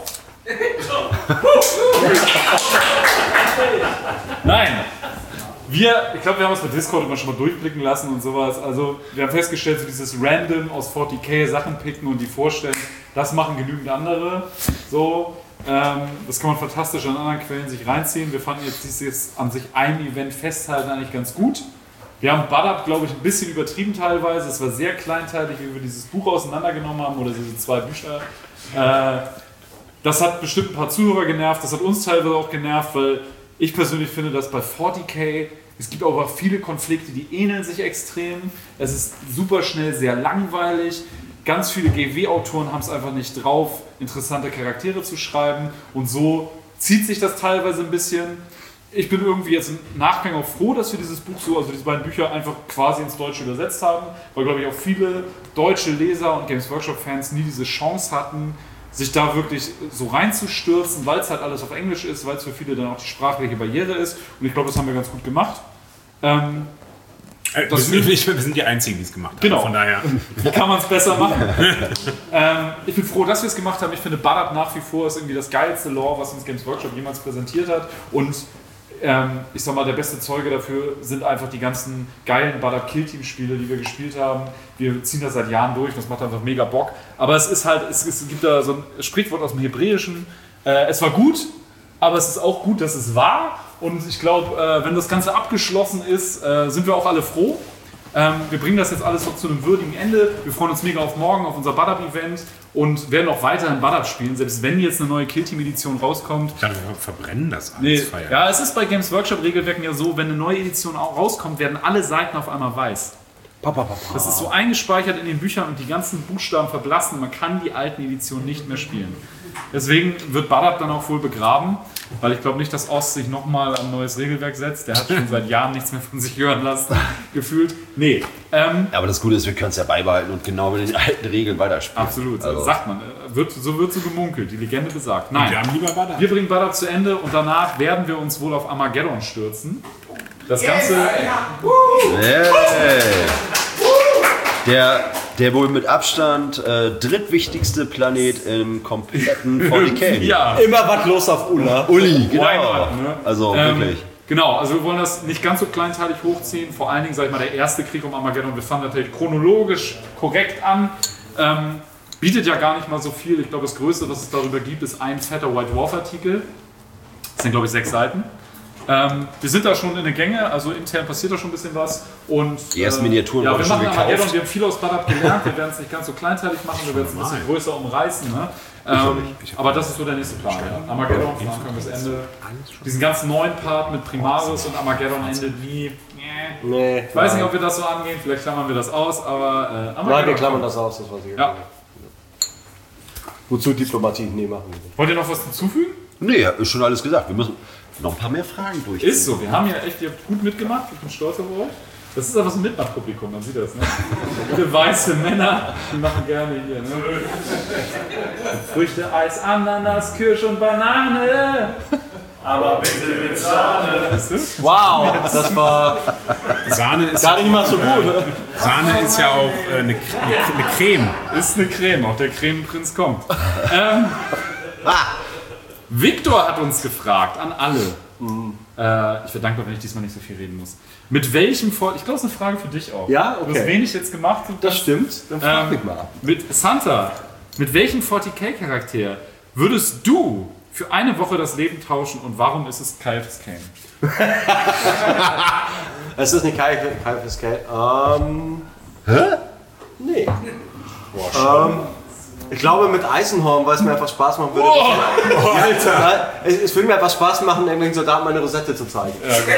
Nein. Ich glaube, wir haben es bei Discord immer schon mal durchblicken lassen und sowas. Also, wir haben festgestellt, so dieses Random aus 40k Sachen picken und die vorstellen, das machen genügend andere. So, das kann man fantastisch an anderen Quellen sich reinziehen. Wir fanden jetzt dieses an sich ein Event festhalten eigentlich ganz gut. Wir haben Badab, glaube ich, ein bisschen übertrieben teilweise. Es war sehr kleinteilig, wie wir dieses Buch auseinandergenommen haben oder diese 2 Bücher. Das hat bestimmt ein paar Zuhörer genervt, das hat uns teilweise auch genervt, weil ich persönlich finde, dass bei 40k, es gibt aber viele Konflikte, die ähneln sich extrem. Es ist super schnell sehr langweilig. Ganz viele GW-Autoren haben es einfach nicht drauf, interessante Charaktere zu schreiben. Und so zieht sich das teilweise ein bisschen. Ich bin irgendwie jetzt im Nachgang auch froh, dass wir dieses Buch so, also diese beiden Bücher einfach quasi ins Deutsche übersetzt haben, weil, glaube ich, auch viele deutsche Leser und Games Workshop-Fans nie diese Chance hatten, sich da wirklich so reinzustürzen, weil es halt alles auf Englisch ist, weil es für viele dann auch die sprachliche Barriere ist. Und ich glaube, das haben wir ganz gut gemacht. Wir sind die Einzigen, die es gemacht haben. Genau. Von daher. Wie kann man es besser machen? Ich bin froh, dass wir es gemacht haben. Ich finde, Badab nach wie vor ist irgendwie das geilste Lore, was uns Games Workshop jemals präsentiert hat. Und ich sag mal, der beste Zeuge dafür sind einfach die ganzen geilen Badab Kill Team Spiele, die wir gespielt haben. Wir ziehen das seit Jahren durch, das macht einfach mega Bock. Aber es ist halt, es gibt da so ein Sprichwort aus dem Hebräischen. Es war gut, aber es ist auch gut, dass es war. Und ich glaube, wenn das Ganze abgeschlossen ist, sind wir auch alle froh. Wir bringen das jetzt alles noch zu einem würdigen Ende. Wir freuen uns mega auf morgen, auf unser Badab-Event und werden auch weiterhin Badab spielen, selbst wenn jetzt eine neue Kill-Team-Edition rauskommt. Ich dachte, wir verbrennen das alles. Nee. Ja, es ist bei Games Workshop-Regelwerken ja so, wenn eine neue Edition auch rauskommt, werden alle Seiten auf einmal weiß. Das ist so eingespeichert in den Büchern und die ganzen Buchstaben verblassen. Man kann die alten Editionen nicht mehr spielen. Deswegen wird Badab dann auch wohl begraben, weil ich glaube nicht, dass Ost sich nochmal ein neues Regelwerk setzt. Der hat schon seit Jahren nichts mehr von sich hören lassen, gefühlt. Nee. Aber das Gute ist, wir können es ja beibehalten und genau mit den alten Regeln weiterspielen. Absolut, Also. sagt man. So wird so gemunkelt, die Legende besagt. Nein, Wir haben lieber Badab. wir bringen Badab zu Ende und danach werden wir uns wohl auf Armageddon stürzen. Das Ganze... Hey. Der wohl mit Abstand drittwichtigste Planet im kompletten 40k. Ja. Immer was los auf Ulla. Uli, Why genau. not, ne? Also wirklich. Genau, also wir wollen das nicht ganz so kleinteilig hochziehen. Vor allen Dingen, sag ich mal, der erste Krieg um Armageddon, wir fangen natürlich chronologisch korrekt an. Bietet ja gar nicht mal so viel. Ich glaube, das Größte, was es darüber gibt, ist ein fetter White Dwarf-Artikel. Das sind, glaube ich, 6 Seiten. Wir sind da schon in der Gänge, also intern passiert da schon ein bisschen was. Und, Die ersten Miniaturen ja, wurden wir schon machen gekauft. Armageddon, wir haben viel aus Badab gelernt, wir werden es nicht ganz so kleinteilig machen, wir werden es ein bisschen größer umreißen. Ne? Aber das ist so der nächste Plan. Ja. Armageddon, von Anfang bis Ende. Diesen ganzen neuen Part mit Primaris und Armageddon endet nie. Nee. Ich weiß nicht, ob wir das so angehen, vielleicht klammern wir das aus, aber Armageddon. Nein, wir klammern das aus, das weiß ich. Ja. Wozu Diplomatie? Nee, machen wir nicht. Wollt ihr noch was hinzufügen? Nee, ist schon alles gesagt. Wir müssen noch ein paar mehr Fragen durchziehen. Ist so, wir haben ja echt, ihr habt gut mitgemacht, ich bin stolz auf euch. Das ist aber so ein Mitmachpublikum, man sieht das, ne? Viele weiße Männer, die machen gerne hier, ne? Früchte, Eis, Ananas, Kirsch und Banane. Aber bitte mit Sahne. Wow, das war Sahne ist, gar nicht mal so gut. Ne? Sahne ist ja auch eine Creme. Ist eine Creme, auch der Cremeprinz kommt. Victor hat uns gefragt, an alle. Ich wäre dankbar, wenn ich diesmal nicht so viel reden muss. Mit welchem Volk, ich glaube, es ist eine Frage für dich auch. Ja, Du hast okay. wenig jetzt gemacht. Das stimmt. Dann frag mich mal. Mit Santa, mit welchem 40k-Charakter würdest du für eine Woche das Leben tauschen und warum ist es Caiaphas Cain? Es ist nicht Caiaphas Cain. Nee. Ich glaube mit Eisenhorn, weil es mir einfach Spaß machen würde. Alter! Es würde mir einfach Spaß machen, irgendwelchen Soldaten meine Rosette zu zeigen.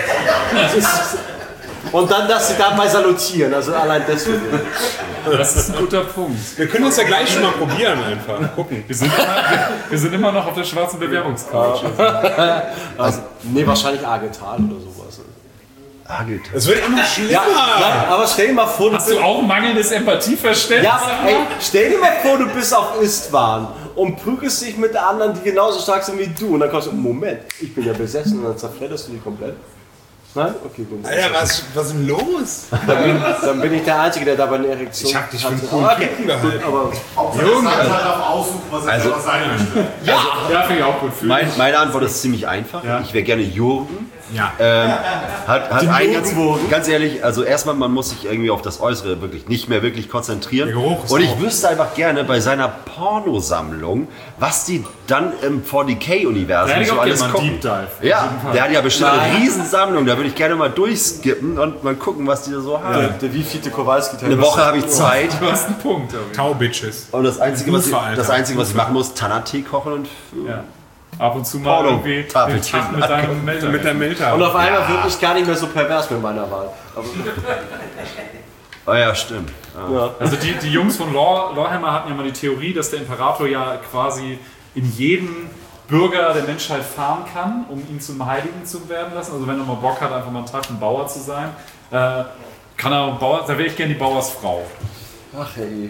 Und dann, dass sie dabei salutieren, also allein deswegen. Das ist ein guter Punkt. Wir können das ja gleich schon mal probieren einfach. Gucken. Wir sind immer noch auf der schwarzen Bewerbungskarte. Also, nee, wahrscheinlich Argental oder sowas. Hageltasche. Es wird immer schlimmer. Ja, aber stell dir mal vor, Hast du auch mangelndes Empathieverständnis? Ja, ey, stell dir mal vor, du bist auf Istvan und prügelst dich mit anderen, die genauso stark sind wie du. Und dann kommst du, Moment, ich bin ja besessen, und dann zerfledderst du die komplett. Nein? Okay, gut. Alter, was ist denn los? Dann bin ich der Einzige, der dabei eine Erektion Ich hab dich für einen hatte. coolen Okay, Typen gut, gehalten. aber Junge, darf aussuchen, was er selber sein möchte. Ja, finde ich auch gut. Meine Antwort ist ziemlich einfach. Ja. Ich wäre gerne Jurgen. Ja. Hat ganz ehrlich, also erstmal, man muss sich irgendwie auf das Äußere wirklich nicht mehr wirklich konzentrieren. Der Geruch ist Und ich auch- wüsste einfach gerne bei seiner Pornosammlung, was die dann im 40k-Universum Da hätte ich so auch alles gerne mal einen gucken. Deep Dive. Ja, der hat ja bestimmt eine Riesensammlung, da würde ich gerne mal durchskippen und mal gucken, was die da so haben. der wievielte Kowalski-Teil. Eine Woche habe ich Zeit Du hast einen Punkt. Taubitches. und das Einzige, was Ufer, Alter. ich machen muss, Tannertee kochen und Ja. Ab und zu mal Porno. irgendwie den Tafelchen. Tag mit deinem Melder. Mit der Melter. Und auf einmal wird ich gar nicht mehr so pervers mit meiner Wahl. Aber, oh ja, stimmt. Also die Jungs von Lawhammer hatten ja mal die Theorie, dass der Imperator ja quasi in jeden Bürger der Menschheit fahren kann, um ihn zum Heiligen zu werden lassen. Also wenn er mal Bock hat, einfach mal einen Tag ein Bauer zu sein, kann er Bauer, da wäre ich gerne die Bauersfrau. ach hey.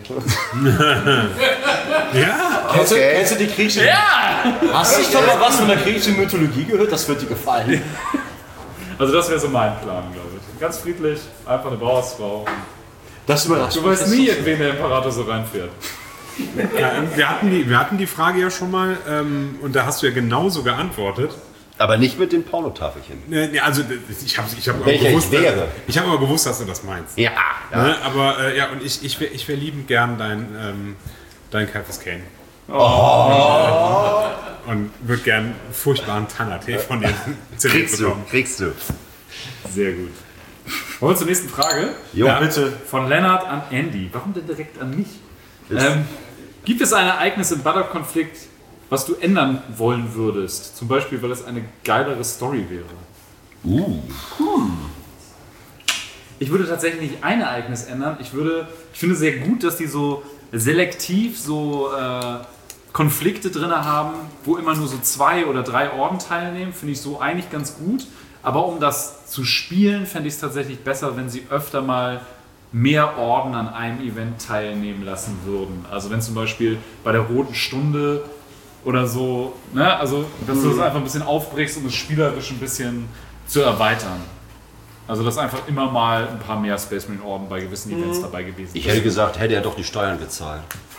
Ja. Kennst du die griechische? Ja! Hast du schon mal was von der griechischen Mythologie gehört? Das wird dir gefallen. Also das wäre so mein Plan, glaube ich. Ganz friedlich, einfach eine Bauersfrau. Das überrascht Du weißt nie, in wen der Imperator so reinfährt. Ja, wir hatten die Frage ja schon mal und da hast du ja genauso geantwortet. Aber nicht mit den Pornotafelchen. Nee, also ich habe aber Welcher gewusst, ich wäre. ich habe aber gewusst, dass du das meinst. Ja. Ne? Aber ja, und ich wär liebend gern dein Kalfes Cane. Und würde gern furchtbaren Tannertee von dir Kriegst du, bekommen. kriegst du. Sehr gut. Wollen wir zur nächsten Frage? Jo, Ja. Bitte. Von Lennart an Andy. Warum denn direkt an mich? Gibt es ein Ereignis im Butter-Konflikt, was du ändern wollen würdest? Zum Beispiel, weil es eine geilere Story wäre. Ich würde tatsächlich nicht ein Ereignis ändern. Ich finde sehr gut, dass die so selektiv so Konflikte drin haben, wo immer nur so 2 oder 3 Orden teilnehmen. Finde ich so eigentlich ganz gut. Aber um das zu spielen, fände ich es tatsächlich besser, wenn sie öfter mal mehr Orden an einem Event teilnehmen lassen würden. Also wenn zum Beispiel bei der Roten Stunde oder so, ne? Also dass du das einfach ein bisschen aufbrichst, um es spielerisch ein bisschen zu erweitern. Also dass einfach immer mal ein paar mehr Space Marine Orden bei gewissen Events dabei gewesen Ich sind. hätte gesagt, hätte er doch die Steuern gezahlt.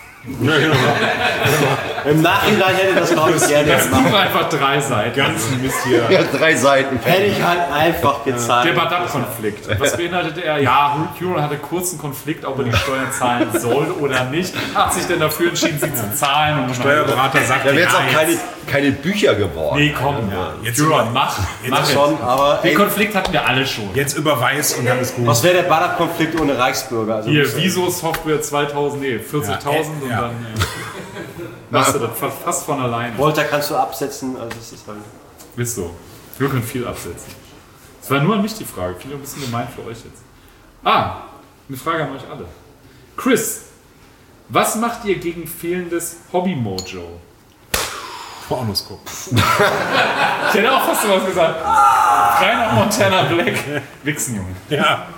Im Nachhinein hätte das, glaube ich, gerne Das gemacht. sind einfach 3 Seiten. Ganzen Mist hier. Ja, 3 Seiten. Hätte ich halt einfach Der gezahlt. Badat-Konflikt. Was beinhaltete er? Ja, Huron hatte kurzen Konflikt, ob er die Steuern zahlen soll oder nicht. Hat sich denn dafür entschieden, sie zu zahlen. Und Steuerberater sagt, Da wäre jetzt auch jetzt- keine Bücher geworden. Nee, komm. jetzt Huron, mach es. Schon, aber Den ey, Konflikt hatten wir alle schon. Jetzt überweis und dann ist gut. was wäre der Badak-Konflikt ohne Reichsbürger? Also, Hier, Wieso Software 2000, nee, 40.000 und Ja. dann machst du das fast von alleine. Volta kannst du absetzen, also das ist halt... Bist du. Wir können viel absetzen. Es war nur an mich die Frage. Viel ein bisschen gemein für euch jetzt. Eine Frage an euch alle. Chris, was macht ihr gegen fehlendes Hobby-Mojo? Pornos gucken. Ich hätte auch fast sowas gesagt. Reiner Montana Black. Wichsen, Junge. Ja.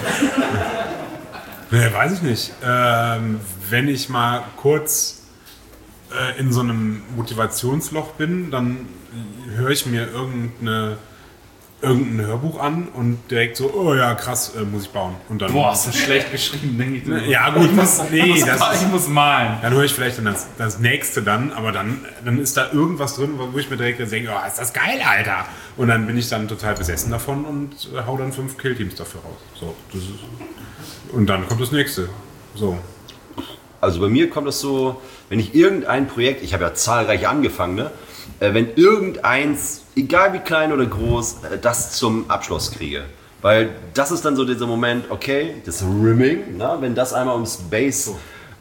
Nee, weiß ich nicht. Wenn ich mal kurz in so einem Motivationsloch bin, dann höre ich mir irgendein Hörbuch an und direkt so, oh ja, krass, muss ich bauen. Und dann, Boah, ist das schlecht geschrieben, denke ich. Ja, gut, Ich muss malen. dann höre ich vielleicht dann das nächste dann, aber dann ist da irgendwas drin, wo ich mir direkt denke, oh, ist das geil, Alter. Und dann bin ich dann total besessen davon und hau dann 5 Killteams dafür raus. So, das ist, und dann kommt das nächste. So. Also bei mir kommt es so, wenn ich irgendein Projekt, ich habe ja zahlreiche angefangen, ne? Wenn irgendeins, egal wie klein oder groß, das zum Abschluss kriege. Weil das ist dann so dieser Moment, okay, das Rimming, ne? Wenn das einmal ums Base...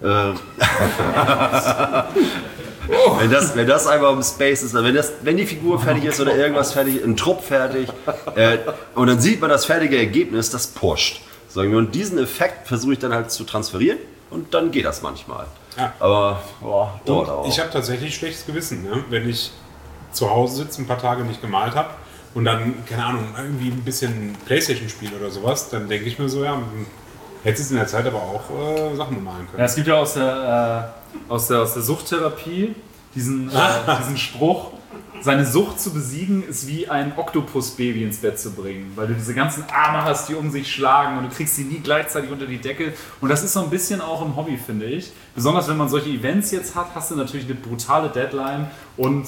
Wenn das einmal um Space ist, wenn die Figur fertig ist oder irgendwas fertig, ein Trupp fertig, und dann sieht man das fertige Ergebnis, das pusht. Sagen wir, und diesen Effekt versuche ich dann halt zu transferieren und dann geht das manchmal. Ja. Aber dauert Und auch. ich habe tatsächlich schlechtes Gewissen, ne? Wenn ich zu Hause sitze, ein paar Tage nicht gemalt habe und dann, keine Ahnung, irgendwie ein bisschen Playstation-Spiel oder sowas, dann denke ich mir so, ja, hättest du in der Zeit aber auch Sachen bemalen können. Ja, es gibt ja aus der Suchttherapie diesen Spruch, seine Sucht zu besiegen ist wie ein Oktopusbaby ins Bett zu bringen, weil du diese ganzen Arme hast, die um sich schlagen und du kriegst sie nie gleichzeitig unter die Decke. Und das ist so ein bisschen auch im Hobby, finde ich. Besonders wenn man solche Events jetzt hat, hast du natürlich eine brutale Deadline und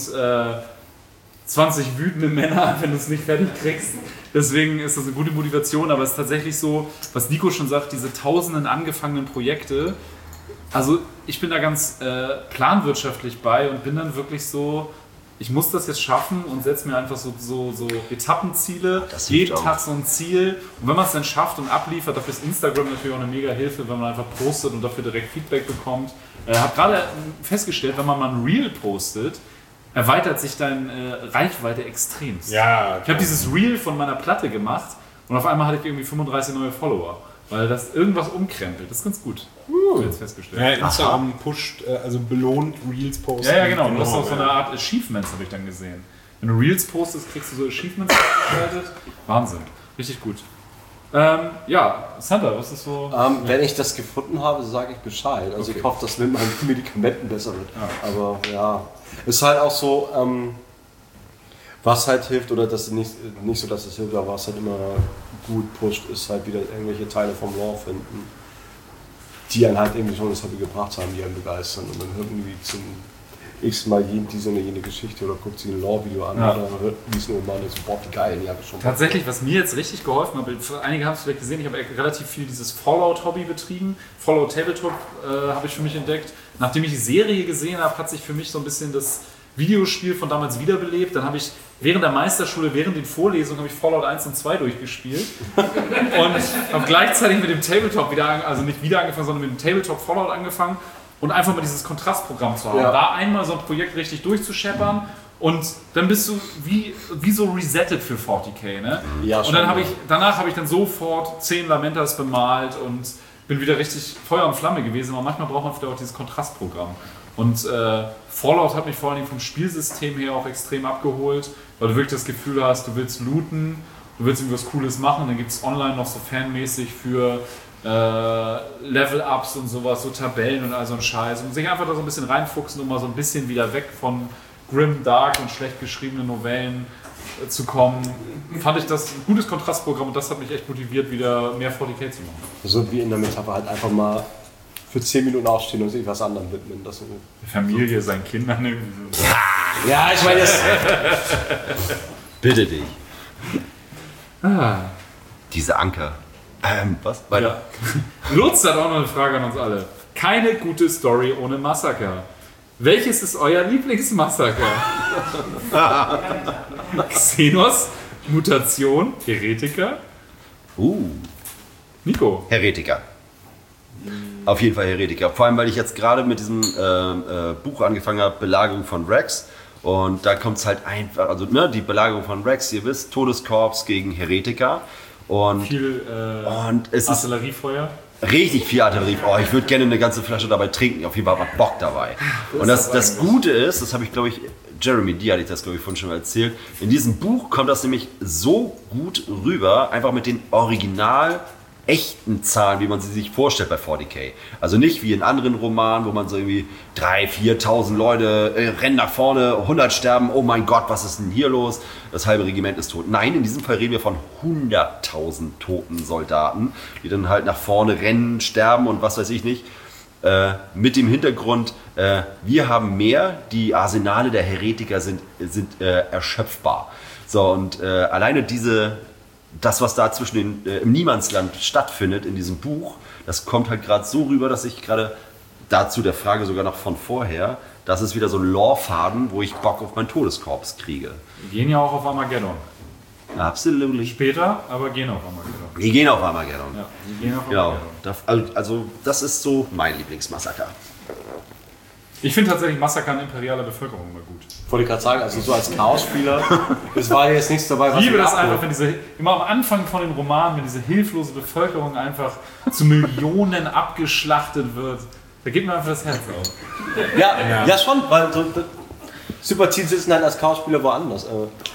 20 wütende Männer, wenn du es nicht fertig kriegst. Deswegen ist das eine gute Motivation, aber es ist tatsächlich so, was Nico schon sagt, diese tausenden angefangenen Projekte. Also ich bin da ganz planwirtschaftlich bei und bin dann wirklich so, ich muss das jetzt schaffen und setze mir einfach so Etappenziele, jeden Tag so ein Ziel. Und wenn man es dann schafft und abliefert, dafür ist Instagram natürlich auch eine mega Hilfe, wenn man einfach postet und dafür direkt Feedback bekommt. Ich habe gerade festgestellt, wenn man mal ein Reel postet, erweitert sich deine Reichweite extremst. Ja, ich habe dieses Reel von meiner Platte gemacht und auf einmal hatte ich irgendwie 35 neue Follower, weil das irgendwas umkrempelt. Das ist ganz gut. Jetzt festgestellt. Ja, Instagram pusht, also belohnt Reels posten. Ja, genau. Und das ist auch so eine Art Achievements, habe ich dann gesehen. Wenn du Reels postest, kriegst du so Achievements freigeschaltet. Wahnsinn. Richtig gut. Ja, Santa, was ist so? Wenn ich das gefunden habe, sage ich Bescheid. Also ich hoffe, dass mit meinen Medikamenten besser wird. Ja. Aber ja, ist halt auch so, was halt hilft oder das nicht so, dass es hilft, aber was halt immer gut pusht, ist halt wieder irgendwelche Teile vom Lore finden, die einen halt irgendwie schon das Hobby gebracht haben, die einen begeistern und dann irgendwie zum x-mal diese oder jene Geschichte oder guckt sich ein Lore-Video an oder liest nur mal so, boah, wie geil, die habe ich schon. Tatsächlich, was mir jetzt richtig geholfen hat, einige haben es vielleicht gesehen, ich habe relativ viel dieses Fallout-Hobby betrieben. Fallout Tabletop habe ich für mich entdeckt. Nachdem ich die Serie gesehen habe, hat sich für mich so ein bisschen das Videospiel von damals wiederbelebt. Dann habe ich während der Meisterschule, während den Vorlesungen, habe ich Fallout 1 und 2 durchgespielt und habe gleichzeitig mit dem Tabletop nicht wieder angefangen, sondern mit dem Tabletop Fallout angefangen und einfach mal dieses Kontrastprogramm zu haben. Ja. Da einmal so ein Projekt richtig durchzuscheppern und dann bist du wie so resettet für 40k. Ne? Ja, und dann danach habe ich dann sofort 10 Lamentas bemalt und bin wieder richtig Feuer und Flamme gewesen, aber manchmal braucht man vielleicht auch dieses Kontrastprogramm. Und Fallout hat mich vor allen Dingen vom Spielsystem her auch extrem abgeholt, weil du wirklich das Gefühl hast, du willst looten, du willst irgendwas Cooles machen, dann gibt es online noch so fanmäßig für Level-Ups und sowas, so Tabellen und all so ein Scheiß und sich einfach da so ein bisschen reinfuchsen, um mal so ein bisschen wieder weg von grim, dark und schlecht geschriebenen Novellen zu kommen, fand ich das ein gutes Kontrastprogramm und das hat mich echt motiviert, wieder mehr 40k zu machen. So wie in der Metapher halt einfach mal für 10 Minuten aufstehen und sich was anderem widmen. Das so. Familie, seinen Kindern irgendwie so. Ja, ich meine das. Bitte dich. Diese Anker. Was? Ja. Lutz hat auch noch eine Frage an uns alle. Keine gute Story ohne Massaker. Welches ist euer Lieblingsmassaker? Xenos, Mutation, Heretiker? Nico. Heretiker. Auf jeden Fall Heretiker. Vor allem, weil ich jetzt gerade mit diesem Buch angefangen habe, Belagerung von Rex. Und da kommt es halt einfach, also die Belagerung von Rex, ihr wisst, Todeskorps gegen Heretiker. Und viel Artilleriefeuer. Richtig viel Artillerie. Oh, ich würde gerne eine ganze Flasche dabei trinken. Auf jeden Fall war Bock dabei. Und das Gute ist, das habe ich, glaube ich, Jeremy, die hatte ich das, glaube ich, vorhin schon mal erzählt. In diesem Buch kommt das nämlich so gut rüber, einfach mit den original echten Zahlen, wie man sie sich vorstellt bei 40k. Also nicht wie in anderen Romanen, wo man so irgendwie 3.000, 4.000 Leute rennen nach vorne, 100 sterben, oh mein Gott, was ist denn hier los? Das halbe Regiment ist tot. Nein, in diesem Fall reden wir von 100.000 toten Soldaten, die dann halt nach vorne rennen, sterben und was weiß ich nicht. Mit dem Hintergrund, wir haben mehr, die Arsenale der Heretiker sind erschöpfbar. So, und alleine das, was da im Niemandsland stattfindet in diesem Buch, das kommt halt gerade so rüber, dass ich gerade dazu der Frage sogar noch von vorher, das ist wieder so ein Lore-Faden, wo ich Bock auf mein Todeskorps kriege. Wir gehen ja auch auf Armageddon. Absolut. Später, aber gehen auf Armageddon. Wir gehen auf Armageddon. Ja, wir gehen auf Armageddon. Genau. Also das ist so mein Lieblingsmassaker. Ich finde tatsächlich Massaker an imperialer Bevölkerung immer gut. Wollte ich gerade sagen, also so als Chaosspieler, es war jetzt nichts dabei, was ich liebe das einfach, wenn immer am Anfang von den Romanen, wenn diese hilflose Bevölkerung einfach zu Millionen abgeschlachtet wird, da geht mir einfach das Herz auf. Ja, schon, weil Sympathien sitzen halt als Chaosspieler woanders.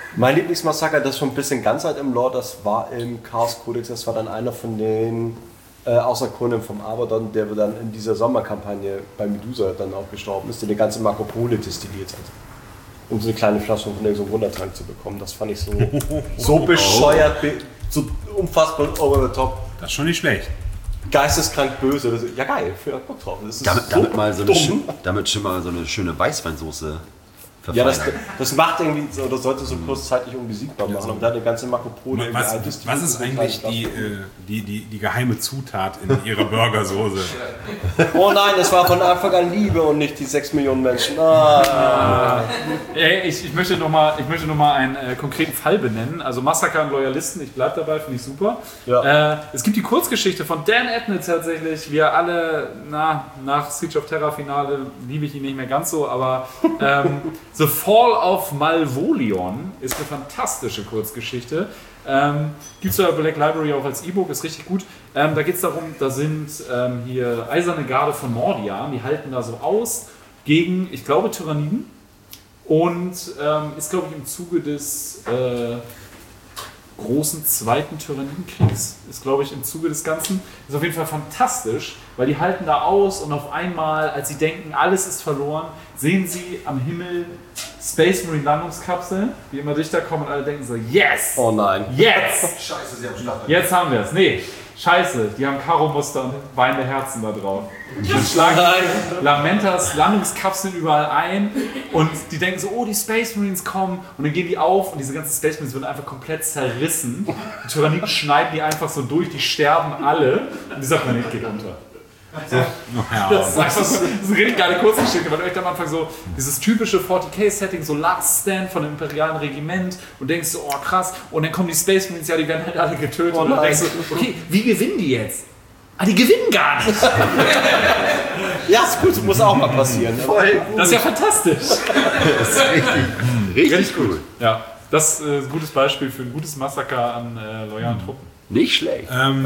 Mein Lieblingsmassaker, das schon ein bisschen ganz alt im Lore, das war im Chaos Codex, das war dann einer von den Außerkunden vom Abaddon, der dann in dieser Sommerkampagne bei Medusa dann auch gestorben ist, der die ganze Marco Polo destilliert hat. Um so eine kleine Flasche von irgendeinem Wundertrank zu bekommen. Das fand ich so bescheuert, so unfassbar over the top. Das ist schon nicht schlecht. Geisteskrank böse. Das, ja geil, für Bock drauf. Das ist damit schon mal so eine schöne Weißweinsoße ja, das macht irgendwie so, das sollte so kurzzeitig unbesiegbar machen. Und da die ganze Marco Polo. Was ist eigentlich die geheime Zutat in ihrer Burgersoße? Oh nein, das war von Anfang an Liebe und nicht die 6 Millionen Menschen. Ich möchte noch mal einen konkreten Fall benennen. Also Massaker an Loyalisten, ich bleibe dabei, finde ich super. Ja. Es gibt die Kurzgeschichte von Dan Abnett tatsächlich. Wir alle, nach Siege of Terra Finale liebe ich ihn nicht mehr ganz so, aber The Fall of Malvolion ist eine fantastische Kurzgeschichte. Gibt es bei Black Library auch als E-Book, ist richtig gut. Da geht es darum, da sind hier eiserne Garde von Mordian, die halten da so aus gegen, ich glaube, Tyranniden. Und ist, glaube ich, im Zuge des großen zweiten Tyrannidenkriegs, ist, glaube ich, im Zuge des Ganzen. Ist auf jeden Fall fantastisch, weil die halten da aus und auf einmal, als sie denken, alles ist verloren, sehen sie am Himmel Space Marine Landungskapseln, die immer dichter kommen und alle denken so, yes! Oh nein. Jetzt! Scheiße, sie haben Schlacht. Jetzt haben wir es. Nee, scheiße, die haben Karo-Muster und weinende Herzen da drauf. Dann schlagen Lamentas Landungskapseln überall ein und die denken so, oh, die Space Marines kommen und dann gehen die auf und diese ganzen Space Marines werden einfach komplett zerrissen. Die Tyranniden schneiden die einfach so durch, die sterben alle und dieser Planet geht unter. So. Das ist eine richtig geile Kurzgeschichte, weil du echt am Anfang so dieses typische 40k-Setting, so Last Stand von einem imperialen Regiment und denkst so, oh krass, und dann kommen die Space Marines, ja, die werden halt alle getötet und dann denkst du, okay, wie gewinnen die jetzt? Ah, die gewinnen gar nicht! Ja, ist gut, das muss auch mal passieren. Voll gut. Das ist ja fantastisch! Das ist richtig gut. Ja, das ist ein gutes Beispiel für ein gutes Massaker an loyalen Truppen. Nicht schlecht.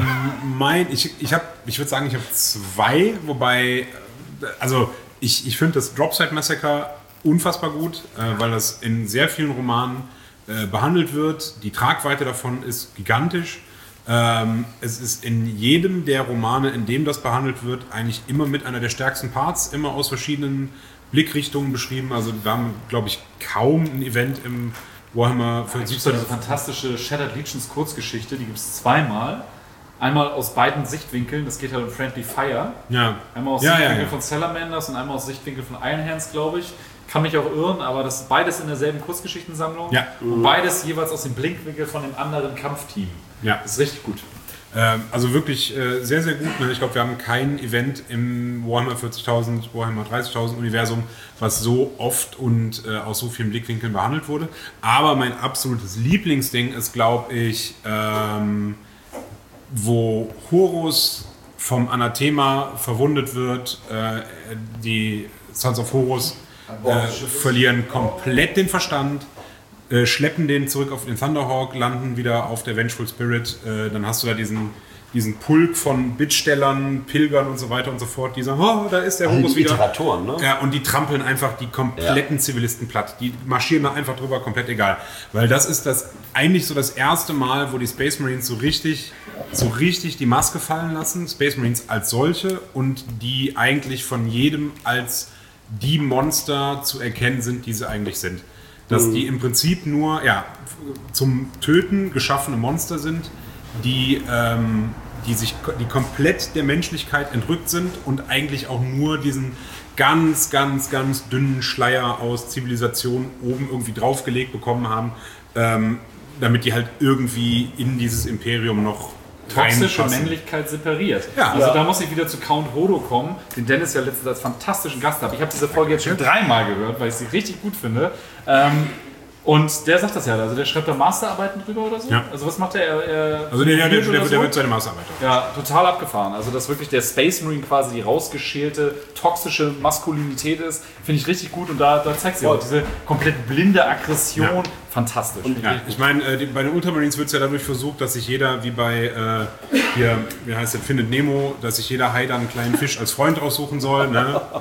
Ich würde sagen, ich habe 2, wobei, also ich finde das Dropside Massacre unfassbar gut, weil das in sehr vielen Romanen behandelt wird. Die Tragweite davon ist gigantisch. Es ist in jedem der Romane, in dem das behandelt wird, eigentlich immer mit einer der stärksten Parts, immer aus verschiedenen Blickrichtungen beschrieben. Also wir haben, glaube ich, kaum ein Event im Warhammer 40.000. Es gibt diese fantastische Shattered Legions Kurzgeschichte, die gibt es zweimal. Einmal aus beiden Sichtwinkeln, das geht halt um Friendly Fire. Ja. Einmal aus Sichtwinkel von Salamanders und einmal aus Sichtwinkel von Iron Hands, glaube ich. Kann mich auch irren, aber das ist beides in derselben Kurzgeschichtensammlung. Ja. Und beides jeweils aus dem Blickwinkel von dem anderen Kampfteam. Ja. Das ist richtig gut. Also wirklich sehr, sehr gut. Ich glaube, wir haben kein Event im Warhammer 40.000, Warhammer 30.000 Universum, was so oft und aus so vielen Blickwinkeln behandelt wurde. Aber mein absolutes Lieblingsding ist, glaube ich, wo Horus vom Anathema verwundet wird. Die Sons of Horus verlieren komplett den Verstand. Schleppen den zurück auf den Thunderhawk, landen wieder auf der Vengeful Spirit. Dann hast du da diesen Pulk von Bittstellern, Pilgern und so weiter und so fort, die sagen, oh, da ist der Horus wieder. Iteratoren, ne? Ja, und die trampeln einfach die kompletten Zivilisten platt. Die marschieren da einfach drüber, komplett egal. Weil das ist eigentlich so das erste Mal, wo die Space Marines so richtig die Maske fallen lassen. Space Marines als solche und die eigentlich von jedem als die Monster zu erkennen sind, die sie eigentlich sind. Dass die im Prinzip nur zum Töten geschaffene Monster sind, die komplett der Menschlichkeit entrückt sind und eigentlich auch nur diesen ganz, ganz, ganz dünnen Schleier aus Zivilisation oben irgendwie draufgelegt bekommen haben, damit die halt irgendwie in dieses Imperium noch toxische Männlichkeit separiert. Ja. Also da muss ich wieder zu Count Hodo kommen, den Dennis ja letztens als fantastischen Gast hat. Ich habe diese Folge jetzt schon 3-mal gehört, weil ich sie richtig gut finde. Und der sagt das ja, also der schreibt da Masterarbeiten drüber oder so. Ja. Also was macht der? Also der wird seine Masterarbeit. Ja, total abgefahren. Also dass wirklich der Space Marine quasi die rausgeschälte, toxische Maskulinität ist, finde ich richtig gut. Und da zeigt sie auch diese komplett blinde Aggression. Ja. Fantastisch. Und ich meine, bei den Ultramarines wird es ja dadurch versucht, dass sich jeder, wie bei wie heißt der, Findet Nemo, dass sich jeder Hai dann einen kleinen Fisch als Freund aussuchen soll. Ne?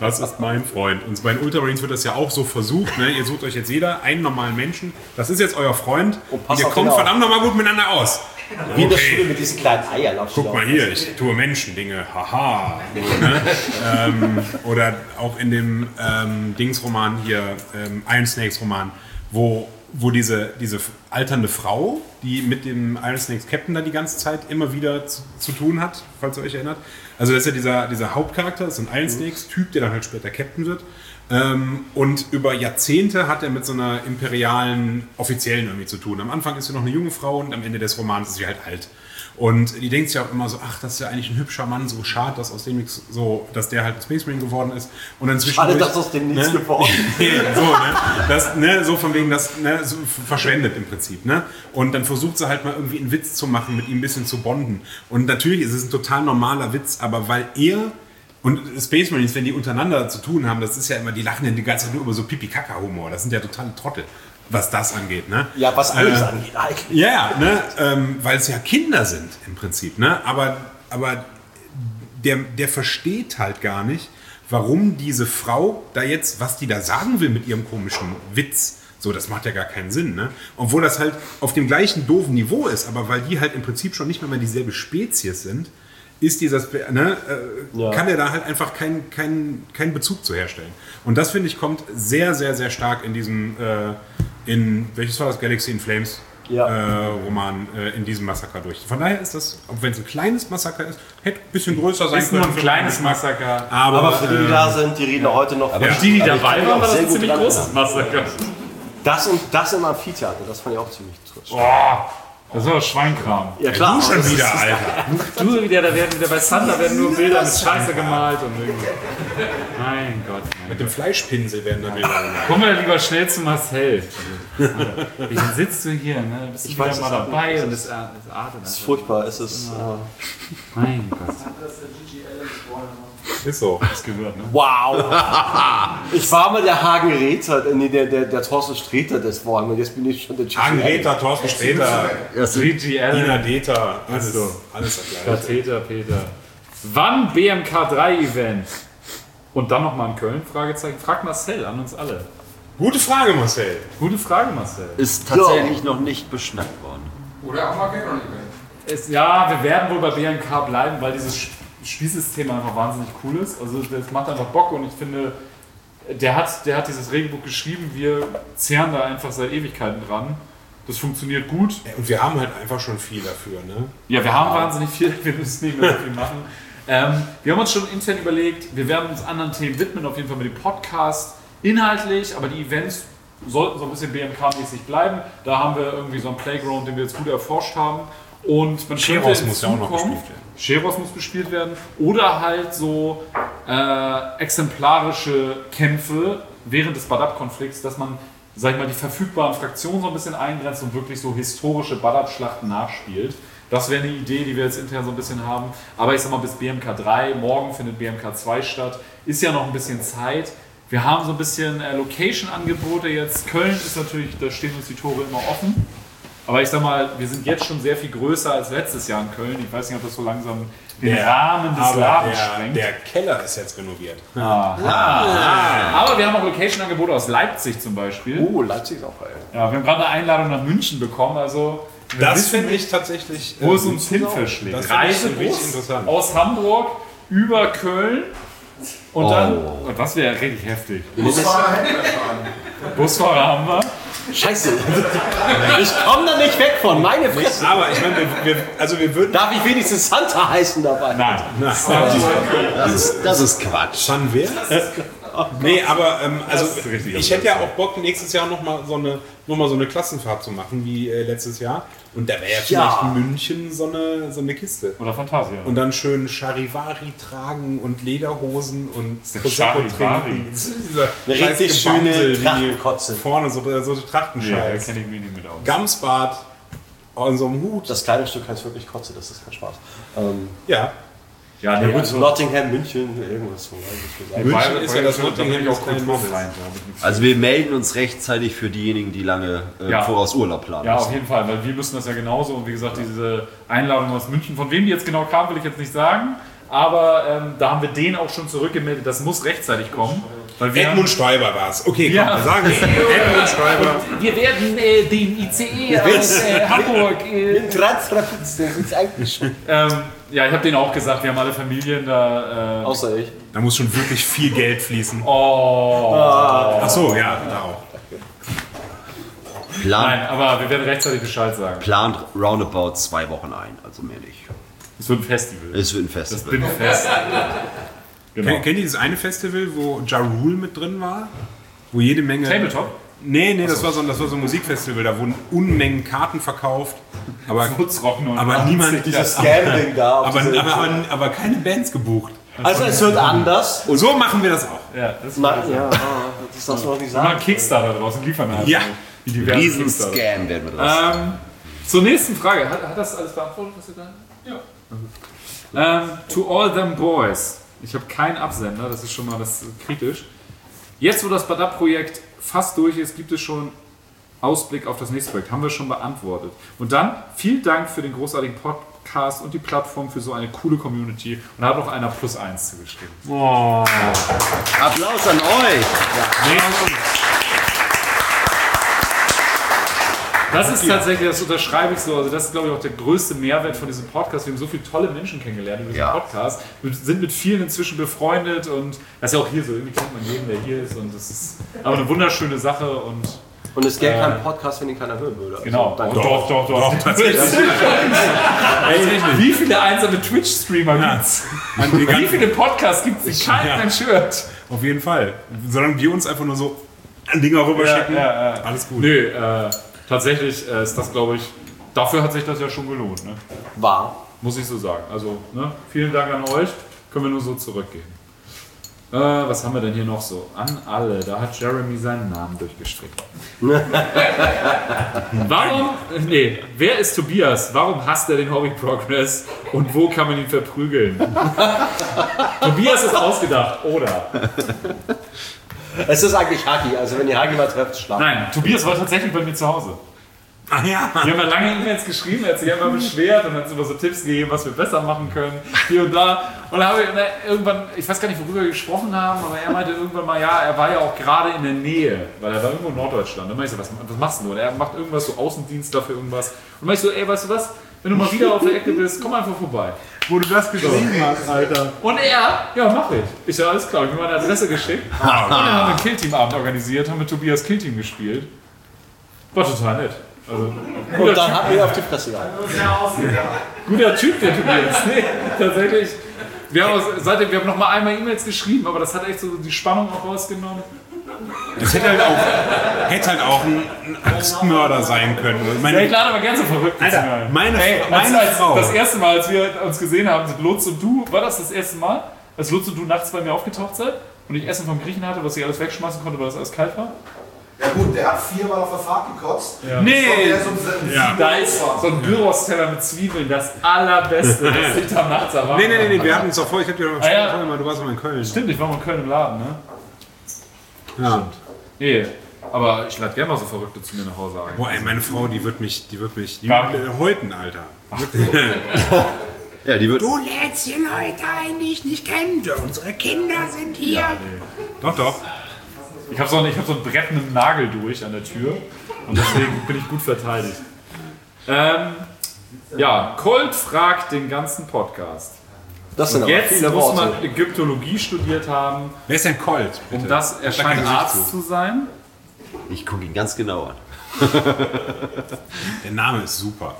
Das ist mein Freund. Und bei den Ultramarines wird das ja auch so versucht. Ne? Ihr sucht euch jetzt jeder einen normalen Menschen. Das ist jetzt euer Freund. Und ihr kommt verdammt nochmal gut miteinander aus. Wie in der Schule mit diesen kleinen Eiern. Guck mal hier, ich tue Menschendinge. Haha. Ne? Oder auch in dem Dingsroman hier, Iron Snakes Roman, wo diese alternde Frau, die mit dem Iron Snakes Captain da die ganze Zeit immer wieder zu tun hat, falls ihr euch erinnert. Also das ist ja dieser Hauptcharakter, das ist ein Iron Snakes Typ, der dann halt später Captain wird. Und über Jahrzehnte hat er mit so einer imperialen Offiziellen irgendwie zu tun. Am Anfang ist sie noch eine junge Frau und am Ende des Romans ist sie halt alt. Und die denkt sich auch immer so, ach, das ist ja eigentlich ein hübscher Mann, so schade, dass aus dem nichts so, dass der halt ein Space Marine geworden ist. Und dann schade, dass aus dem nichts geworden ist. So von wegen, das so verschwendet im Prinzip. Ne? Und dann versucht sie halt mal irgendwie einen Witz zu machen, mit ihm ein bisschen zu bonden. Und natürlich ist es ein total normaler Witz, aber weil er und Space Marines, wenn die untereinander zu tun haben, das ist ja immer, die lachen ja die ganze Zeit nur über so Pipi-Kaka-Humor. Das sind ja totale Trottel, was das angeht. Ne? Ja, was alles angeht eigentlich. Ja, ne? Weil es ja Kinder sind im Prinzip. Ne? Aber der versteht halt gar nicht, warum diese Frau da jetzt, was die da sagen will mit ihrem komischen Witz. So, das macht ja gar keinen Sinn. Ne? Obwohl das halt auf dem gleichen doofen Niveau ist, aber weil die halt im Prinzip schon nicht mehr dieselbe Spezies sind, ist kann er da halt einfach keinen Bezug zu herstellen. Und das, finde ich, kommt sehr, sehr, sehr stark in diesem, welches war das, Galaxy in Flames Roman, in diesem Massaker durch. Von daher ist das, auch wenn es ein kleines Massaker ist, hätte ein bisschen größer sein können. Ist nur ein kleines Massaker. Aber für die da sind, die reden heute noch. Aber die dabei waren, war das ein ziemlich großes Massaker. Das und das im Amphitheater, das fand ich auch ziemlich trist. Das ist aber Schweinkram. Ja klar. Du schon wieder, Alter. Du wieder, da werden wieder bei Thunder werden nur Bilder mit Scheiße gemalt und irgendwie. Mein Gott. Mit dem Fleischpinsel werden da Bilder gemalt. Komm mal lieber schnell zu Marcel. Wie sitzt du hier, ne? Bist du wieder mal dabei und es atmet. Das ist furchtbar, es ist. Mein Gott. Ist so. Das gehört, ne? Wow! Ich war mal der Hagen Räther, der Thorsten Sträter des Warhammer, jetzt bin ich schon der Hagen Räther, Thorsten Sträter, Ina Deta, alles Peter. Wann BMK 3 Event? Und dann nochmal in Köln? Fragezeichen. Frag Marcel an uns alle. Gute Frage, Marcel. Ist tatsächlich noch nicht beschnackt worden. Oder Armageddon Event. Ja, wir werden wohl bei BMK bleiben, weil dieses Spielsystem einfach wahnsinnig cool ist. Also das macht einfach Bock und ich finde, der hat dieses Regelbuch geschrieben, wir zehren da einfach seit Ewigkeiten dran. Das funktioniert gut. Und wir haben halt einfach schon viel dafür, ne? Ja, wir haben wahnsinnig viel, wir müssen nicht mehr so viel machen. Wir haben uns schon intern überlegt, wir werden uns anderen Themen widmen, auf jeden Fall mit dem Podcast inhaltlich, aber die Events sollten so ein bisschen BMK-mäßig bleiben. Da haben wir irgendwie so einen Playground, den wir jetzt gut erforscht haben. Und man Sheros muss ja auch noch gespielt werden. Sheros muss gespielt werden. Oder halt so exemplarische Kämpfe während des Badab-Konflikts, dass man, sag ich mal, die verfügbaren Fraktionen so ein bisschen eingrenzt und wirklich so historische Badab-Schlachten nachspielt. Das wäre eine Idee, die wir jetzt intern so ein bisschen haben. Aber ich sag mal, bis BMK 3, morgen findet BMK 2 statt, ist ja noch ein bisschen Zeit. Wir haben so ein bisschen Location-Angebote jetzt. Köln ist natürlich, da stehen uns die Tore immer offen. Aber ich sag mal, wir sind jetzt schon sehr viel größer als letztes Jahr in Köln. Ich weiß nicht, ob das so langsam den Rahmen des Ladens sprengt. Der Keller ist jetzt renoviert. Aber wir haben auch Location-Angebote aus Leipzig zum Beispiel. Oh, Leipzig ist auch geil. Ja, wir haben gerade eine Einladung nach München bekommen. Also das finde ich tatsächlich, wo es uns hinverschlägt. Reisebus aus Hamburg über Köln und dann, das wäre richtig heftig. Busfahrer haben wir. Scheiße, ich komme da nicht weg von, meine Fresse. Aber ich meine, wir würden... Darf ich wenigstens Santa heißen dabei? Nein. Das ist Quatsch. San wer? Nee, aber ich hätte ja auch Bock, nächstes Jahr nochmal so eine Klassenfahrt zu machen, wie letztes Jahr. Und da wäre ja vielleicht München so eine Kiste. Oder Fantasia. Und dann schön Charivari tragen und Lederhosen und Charivari. Eine richtig schöne Trachtenkotze. Vorne so Trachtenscheiß. Ja, kenne ich mich nicht mit aus. Gamsbart an so einem Hut. Das Kleidungsstück heißt wirklich Kotze, das ist kein Spaß. Ja, nee, also Nottingham, München, irgendwas so. München ist ja das Nottingham auch kulturfrei. Also wir melden uns rechtzeitig für diejenigen, die lange voraus Urlaub planen. Ja, auf jeden Fall, weil wir müssen das ja genauso. Und wie gesagt, diese Einladung aus München, von wem die jetzt genau kam, will ich jetzt nicht sagen. Aber da haben wir den auch schon zurückgemeldet. Das muss rechtzeitig kommen. Weil wir Edmund Stoiber war es. Okay, komm, Ja. wir sagen es. Edmund Stoiber. Wir werden den ICE aus Hamburg. Transrapid, der ist eigentlich. Ja, ich habe denen auch gesagt, wir haben alle Familien da. Außer ich. Da muss schon wirklich viel Geld fließen. Oh. Ach so, ja, da auch. Nein, aber wir werden rechtzeitig Bescheid sagen. Plant roundabout 2 Wochen ein, also mehr nicht. Es wird ein Festival. Es wird ein Das Festival. bin fest. Genau. Kennt ihr dieses eine Festival, wo Ja Rule mit drin war? Wo jede Menge... Tabletop? Nee, das war so ein Musikfestival, da wurden Unmengen Karten verkauft. Aber niemand... Dieses Scam-Ding da. auf diese- Aber keine Bands gebucht. Also es wird anders. Und so machen wir das auch. Ja, das ist Das darfst du noch nicht mal sagen. ein Kickstarter draußen liefern. Halt. Ja. Wie diverse Riesen Kickstarter. Scam werden wir draus. Zur nächsten Frage. Hat das alles beantwortet, was ihr da? Ja. To all them boys. Ich habe keinen Absender, das ist schon mal kritisch. Jetzt, wo das Badab-Projekt fast durch ist, gibt es schon Ausblick auf das nächste Projekt. Haben wir schon beantwortet. Und dann vielen Dank für den großartigen Podcast und die Plattform für so eine coole Community. Und da hat noch einer +1 zugeschrieben. Oh. Applaus an euch! Das ist tatsächlich, das unterschreibe ich so, also das ist, glaube ich, auch der größte Mehrwert von diesem Podcast. Wir haben so viele tolle Menschen kennengelernt über diesen Podcast, sind mit vielen inzwischen befreundet und das ist ja auch hier so, irgendwie kennt man jeden, der hier ist und das ist aber eine wunderschöne Sache und es gäbe keinen Podcast, wenn ihn keiner hören würde. Also genau. Doch, tatsächlich. Wie viele einsame Twitch-Streamer gibt's? Wie viele Podcasts gibt's, die keinen Mensch hört? Auf jeden Fall. Solange wir uns einfach nur so Dinger rüberschicken, alles gut. Nö, tatsächlich ist das, glaube ich, dafür hat sich das ja schon gelohnt. Ne? Wahr. Muss ich so sagen. Also, ne, vielen Dank an euch. Können wir nur so zurückgeben. Was haben wir denn hier noch so? An alle. Da hat Jeremy seinen Namen durchgestrickt. Wer ist Tobias? Warum hasst er den Hobby Progress? Und wo kann man ihn verprügeln? Tobias ist ausgedacht, oder? Es ist eigentlich Hagi, also wenn ihr Hagi mal trefft, schlafen. Nein, Tobias war tatsächlich bei mir zu Hause. Ach ja. Wir haben ja lange E-Mails geschrieben, er hat sich einmal beschwert und hat uns immer so Tipps gegeben, was wir besser machen können, hier und da. Und dann habe ich irgendwann, ich weiß gar nicht, worüber wir gesprochen haben, aber er meinte irgendwann mal, ja, er war ja auch gerade in der Nähe, weil er war irgendwo in Norddeutschland. Dann meinte ich so, was machst du? Und er macht irgendwas, so Außendienst dafür irgendwas. Und dann meinte ich so, ey, weißt du was, wenn du mal wieder auf der Ecke bist, komm einfach vorbei. Wo du das geschrieben hast, Alter. Und er, ja, mach ich. Ich so, alles klar, ich habe mir meine Adresse geschickt. Und dann haben wir einen Killteam-Abend organisiert, haben mit Tobias Killteam gespielt. War total nett. Also, Und dann hat mir auf die Fresse gehauen. guter Typ, der Tobias. Nee, tatsächlich. Wir haben noch mal einmal E-Mails geschrieben, aber das hat echt so die Spannung auch rausgenommen. Das hätte halt auch ein Axtmörder sein können. Ja, ich lade aber gerne so verrückt. Alter, meine als Frau. Das erste Mal, als wir uns gesehen haben, sind Lutz und du, war das erste Mal, als Lutz und du nachts bei mir aufgetaucht seid und ich Essen vom Griechen hatte, was ich alles wegschmeißen konnte, weil das alles kalt war? Ja gut, der hat 4-mal auf der Fahrt gekotzt. Ja. Nee! Ja. Da ist so ein Gyros-Teller mit Zwiebeln, das allerbeste, das ich am Nachts erwartet. Nee, wir hatten uns doch vorher, ich hab dir doch ja. du warst mal in Köln. Stimmt, ich war mal in Köln im Laden, ne? Ja. Nee, aber ich lade gerne mal so Verrückte zu mir nach Hause ein. Boah, ey, meine Frau, die wird mich Ja. häuten, Alter. Ja, die wird. Du lädst hier Leute ein, die ich nicht kenne. Unsere Kinder sind hier. Ja, nee. Doch. Ich habe so ein Brett mit einem Nagel durch an der Tür und deswegen bin ich gut verteidigt. Ja, Colt fragt den ganzen Podcast. Das sind aber Jetzt viele muss Worte. man Ägyptologie studiert haben, Wer ist denn Colt? Bitte? um das er Sag scheint kein Gesicht Arzt zu. zu sein. Ich gucke ihn ganz genau an. Der Name ist super.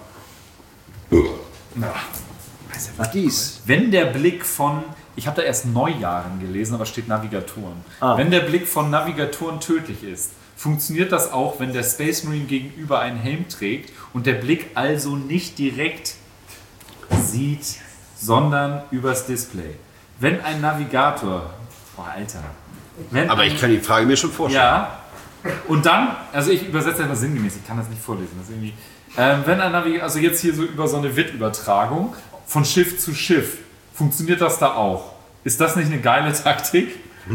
Wenn der Blick von, ich habe da erst Neujahren gelesen, aber steht Navigatoren. Wenn der Blick von Navigatoren tödlich ist, funktioniert das auch, wenn der Space Marine gegenüber einen Helm trägt und der Blick also nicht direkt sieht, sondern übers Display. Wenn ein Navigator, Aber ich kann die Frage mir schon vorstellen. ja, und dann, also ich übersetze einfach sinngemäß, ich kann das nicht vorlesen, das ist irgendwie, wenn ein Navigator, also jetzt hier so über so eine WIT-Übertragung von Schiff zu Schiff, funktioniert das da auch? Ist das nicht eine geile Taktik?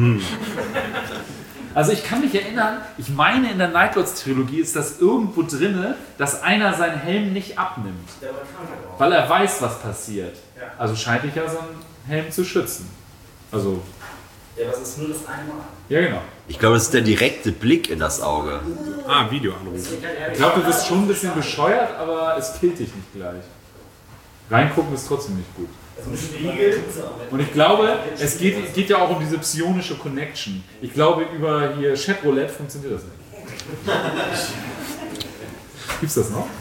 Also ich kann mich erinnern, ich meine in der Nightlords-Trilogie ist das irgendwo drinne, dass einer seinen Helm nicht abnimmt. Weil er weiß, was passiert. Also scheint ich ja so ein Helm zu schützen. Also. Ja, das ist nur das eine Mal. Ja, genau. Ich glaube, das ist der direkte Blick in das Auge. Videoanruf. Ich glaube, du bist schon ein bisschen bescheuert, aber es killt dich nicht gleich. Reingucken ist trotzdem nicht gut. Und ich glaube, es geht ja auch um diese psionische Connection. Ich glaube, über hier Chatroulette funktioniert das nicht. Gibt's das noch?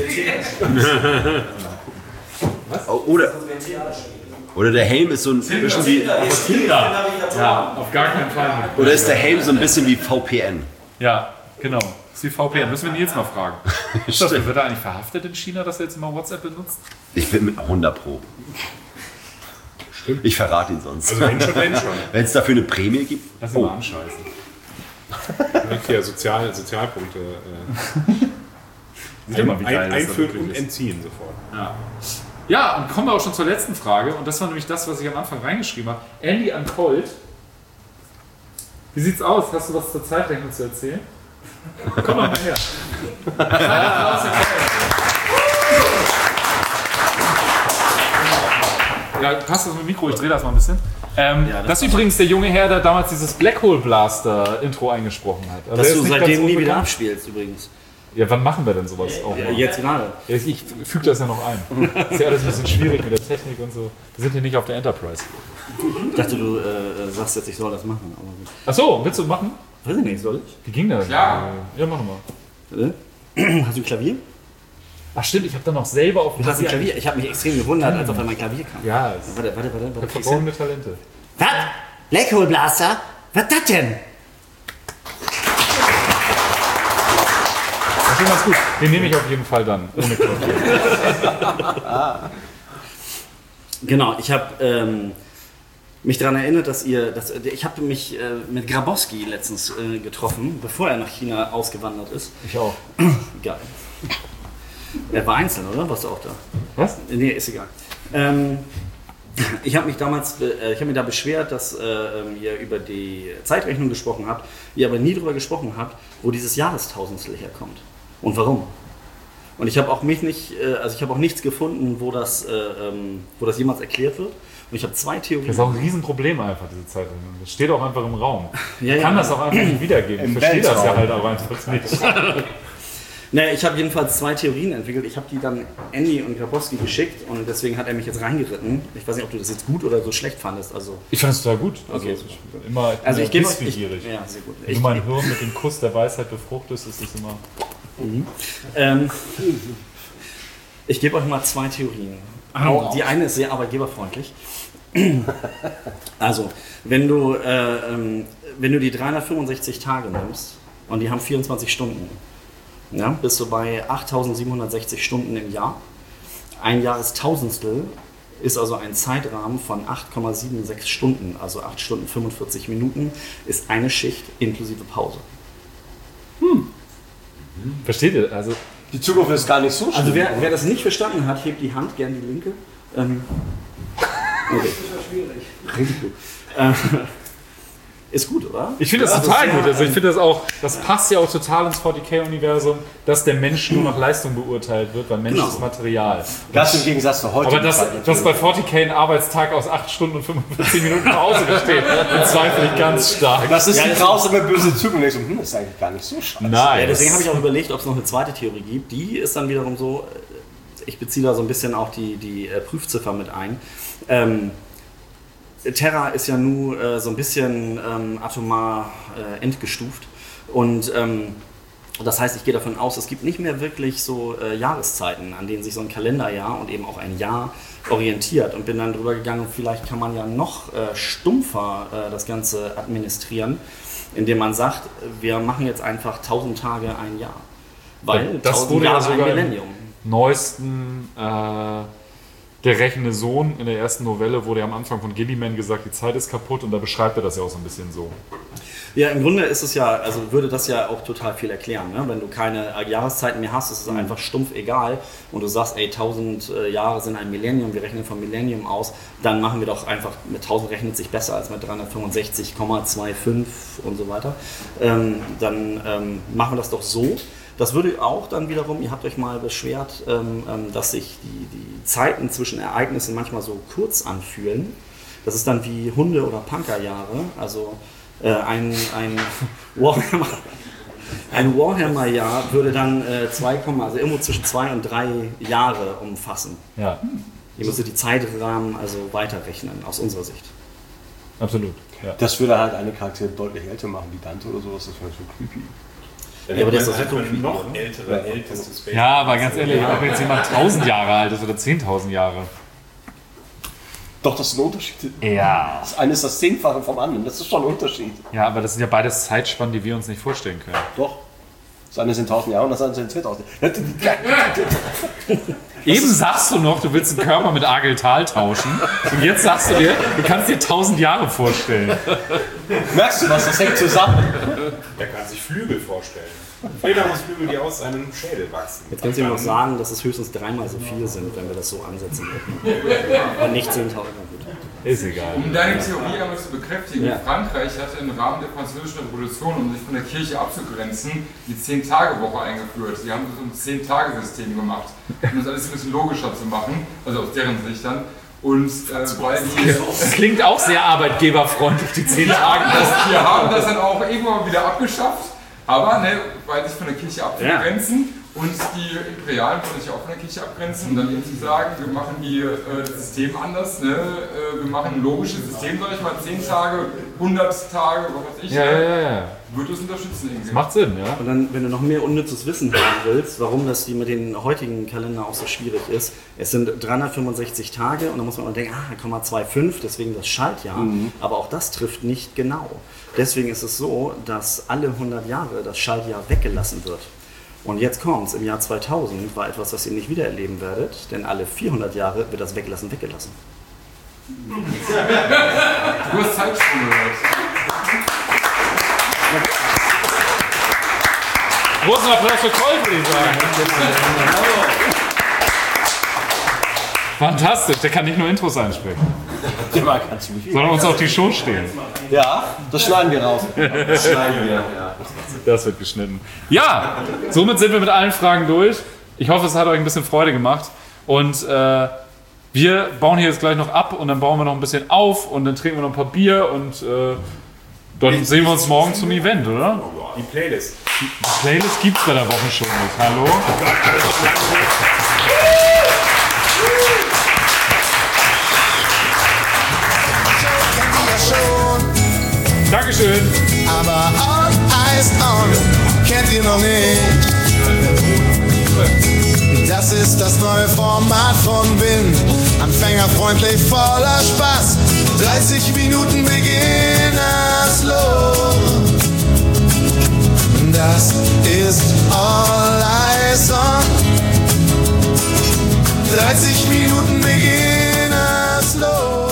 Was? Oder der Helm ist so ein bisschen wie. Ja, auf gar keinen Fall. Oder ist der Helm so ein bisschen wie VPN? Ja, genau. Das ist die VPN. Müssen wir Nils mal fragen. Wird er eigentlich verhaftet in China, dass er jetzt immer WhatsApp benutzt? Ich bin mit 100 Pro. Stimmt. Ich verrate ihn sonst. Also wenn schon. Wenn es dafür eine Prämie gibt. Lass ihn mal anscheißen. Okay, Sozialpunkte. Mal, wie geil das Einführen wirklich und ist. entziehen sofort. Ja, und kommen wir auch schon zur letzten Frage. Und das war nämlich das, was ich am Anfang reingeschrieben habe. Andy Uncold. Wie sieht's aus? Hast du was zur Zeitrechnung zu erzählen? Komm mal her. Ja, passt das mit dem Mikro? Ich drehe das mal ein bisschen. Das ist übrigens der junge Herr, der damals dieses Black Hole Blaster Intro eingesprochen hat. Also Dass der du ist nicht seitdem ganz nie wieder unbekannt. abspielst übrigens. Ja, wann machen wir denn sowas auch mal? Jetzt gerade. Ich füge das ja noch ein. Ist ja alles ein bisschen schwierig mit der Technik und so. Wir sind hier nicht auf der Enterprise. Ich dachte, du sagst jetzt, ich soll das machen. Aber gut. Achso, willst du machen? Weiß ich nicht, soll ich? Wie ging das? Ja. Ja, mach mal. Hast du ein Klavier? Ach stimmt, ich habe dann noch selber auf Du hast ein Klavier? Ich habe mich extrem gewundert, als auf einmal ein Klavier kam. Ja, Warte. verborgene Talente. Was? Black Hole Blaster? Was ist das denn? Das ist ganz gut. Den nehme ich auf jeden Fall dann, ohne Klavier. Genau, ich habe mich daran erinnert, ich habe mich mit Grabowski letztens getroffen, bevor er nach China ausgewandert ist. Ich auch. Geil. Er war einzeln, oder? Warst du auch da? Was? Nee, ist egal. Ich habe mich da beschwert, dass ihr über die Zeitrechnung gesprochen habt, ihr aber nie darüber gesprochen habt, wo dieses Jahrestausendstel herkommt und warum. Und ich habe auch nichts gefunden, wo das jemals erklärt wird. Und ich habe zwei Theorien. Das ist auch ein Riesenproblem einfach, diese Zeitrechnung. Das steht auch einfach im Raum. Ja, ich kann das auch einfach nicht wiedergeben. Ich verstehe das ja halt aber einfach nicht. Naja, ich habe jedenfalls zwei Theorien entwickelt. Ich habe die dann Andy und Grabowski geschickt und deswegen hat er mich jetzt reingeritten. Ich weiß nicht, ob du das jetzt gut oder so schlecht fandest. Also, ich fand es total gut. Also, okay. ich bin wissbegierig. Ja, sehr gut. Wenn du mein Hirn mit dem Kuss der Weisheit befruchtest, ist es immer... Ich gebe euch mal zwei Theorien. Die eine ist sehr arbeitgeberfreundlich. Also, wenn du die 365 Tage nimmst und die haben 24 Stunden, ja, bist du bei 8.760 Stunden im Jahr. Ein Jahrestausendstel ist also ein Zeitrahmen von 8,76 Stunden, also 8 Stunden 45 Minuten, ist eine Schicht inklusive Pause. Versteht ihr? Also, Die Zukunft ist gar nicht so schlimm. Also wer das nicht verstanden hat, hebt die Hand, gern die linke. Okay. Richtig gut. Ist gut, oder? ich finde das total gut. Also ich finde das auch, das passt ja auch total ins 40k-Universum, dass der Mensch nur nach Leistung beurteilt wird, weil Mensch ist Material. Das im Gegensatz zu heute. Aber dass bei 40k ein Arbeitstag aus 8 Stunden und 45 Minuten Pause besteht, bezweifle ich ganz stark. Das ist die grausame böse Zukunft. Das ist eigentlich gar nicht so scheiße. Nein. Ja, deswegen habe ich auch überlegt, ob es noch eine zweite Theorie gibt. Die ist dann wiederum so, ich beziehe da so ein bisschen auch die Prüfziffer mit ein. Terra ist ja nur so ein bisschen atomar entgestuft und das heißt, ich gehe davon aus, es gibt nicht mehr wirklich so Jahreszeiten, an denen sich so ein Kalenderjahr und eben auch ein Jahr orientiert und bin dann drüber gegangen, vielleicht kann man ja noch stumpfer das Ganze administrieren, indem man sagt, wir machen jetzt einfach 1000 Tage ein Jahr, weil das 1000 wurde ja Jahre sogar ein Millennium. Neuesten Der rächende Sohn in der ersten Novelle wurde ja am Anfang von Gilliman gesagt, die Zeit ist kaputt und da beschreibt er das ja auch so ein bisschen so. Ja, im Grunde ist es ja, also würde das ja auch total viel erklären. Ne? Wenn du keine Jahreszeiten mehr hast, ist es einfach stumpf egal und du sagst, ey, 1000 Jahre sind ein Millennium, wir rechnen vom Millennium aus, dann machen wir doch einfach, mit 1000 rechnet sich besser als mit 365,25 und so weiter. Dann machen wir das doch so. Das würde auch dann wiederum, ihr habt euch mal beschwert, dass sich die Zeiten zwischen Ereignissen manchmal so kurz anfühlen. Das ist dann wie Hunde- oder Punkerjahre. Also ein Warhammer-Jahr würde dann also irgendwo zwischen 2 und 3 Jahre umfassen. Ja, Ihr müsstet die Zeitrahmen also weiterrechnen, aus unserer Sicht. absolut. Ja. Das würde halt eine Charaktere deutlich älter machen, wie Dante oder sowas, das wäre schon creepy. Ja, aber das ist einfach halt noch älteste Space. Ja, aber ganz ehrlich, ob jetzt jemand 1000 Jahre alt ist oder 10.000 Jahre. Doch, das sind Unterschiede. Ja. Das eine ist das 10-fache vom anderen, das ist schon ein Unterschied. Ja, aber das sind ja beides Zeitspannen, die wir uns nicht vorstellen können. Doch. Das eine sind 1000 Jahre und das andere sind 10.000 Jahre. Eben sagst du noch, du willst den Körper mit Ageltal tauschen und jetzt sagst du dir, du kannst dir 1000 Jahre vorstellen. Merkst du was, das hängt zusammen. Der kann sich Flügel vorstellen. Fledermausflügel, die aus seinem Schädel wachsen. Jetzt kannst du mir noch sagen, dass es höchstens 3-mal so viel sind, wenn wir das so ansetzen würden. Und nicht 10.000. Ist egal. Um deine Theorie einmal zu bekräftigen, Ja. Frankreich hatte im Rahmen der Französischen Revolution, um sich von der Kirche abzugrenzen, die 10-Tage-Woche eingeführt. Sie haben so ein 10-Tage-System gemacht, um das alles ein bisschen logischer zu machen, also aus deren Sicht dann. Und weil die... Das klingt auch sehr arbeitgeberfreundlich, die 10 Tage. Wir haben das dann auch irgendwann wieder abgeschafft, aber weil sich von der Kirche abzugrenzen. Und die Imperialen wollen sich auch von der Kirche abgrenzen und dann eben zu sagen, wir machen das System anders, wir machen ein logisches System, sag ich mal, 10 Tage, 100 Tage, was weiß ich, Ja. wird es unterstützen irgendwie. Das macht Sinn, ja. Und dann, wenn du noch mehr unnützes Wissen haben willst, warum das mit den heutigen Kalender auch so schwierig ist, es sind 365 Tage und dann muss man denken, 0,25, deswegen das Schaltjahr, aber auch das trifft nicht genau. Deswegen ist es so, dass alle 100 Jahre das Schaltjahr weggelassen wird. Und jetzt kommt's, im Jahr 2000 war etwas, was ihr nicht wiedererleben werdet, denn alle 400 Jahre wird das Weglassen weggelassen. Du hast Zeitsprung gehört. Großen Applaus für Colt, würde ich sagen. Fantastisch, der kann nicht nur Intros einsprechen, sondern uns auf die Show stehen. Ja, das schneiden wir raus. Das wird geschnitten. Ja, somit sind wir mit allen Fragen durch. Ich hoffe, es hat euch ein bisschen Freude gemacht. Und wir bauen hier jetzt gleich noch ab und dann bauen wir noch ein bisschen auf und dann trinken wir noch ein paar Bier und dann sehen wir uns morgen zum Event, oder? Die Playlist. Die Playlist gibt's bei der Wochenshow nicht. Hallo? Dankeschön. Aber on Ice On kennt ihr noch nicht. Das ist das neue Format von Wind. Anfängerfreundlich, voller Spaß. 30 Minuten beginnerslos. Das ist All Eyes On. 30 Minuten beginnerslos.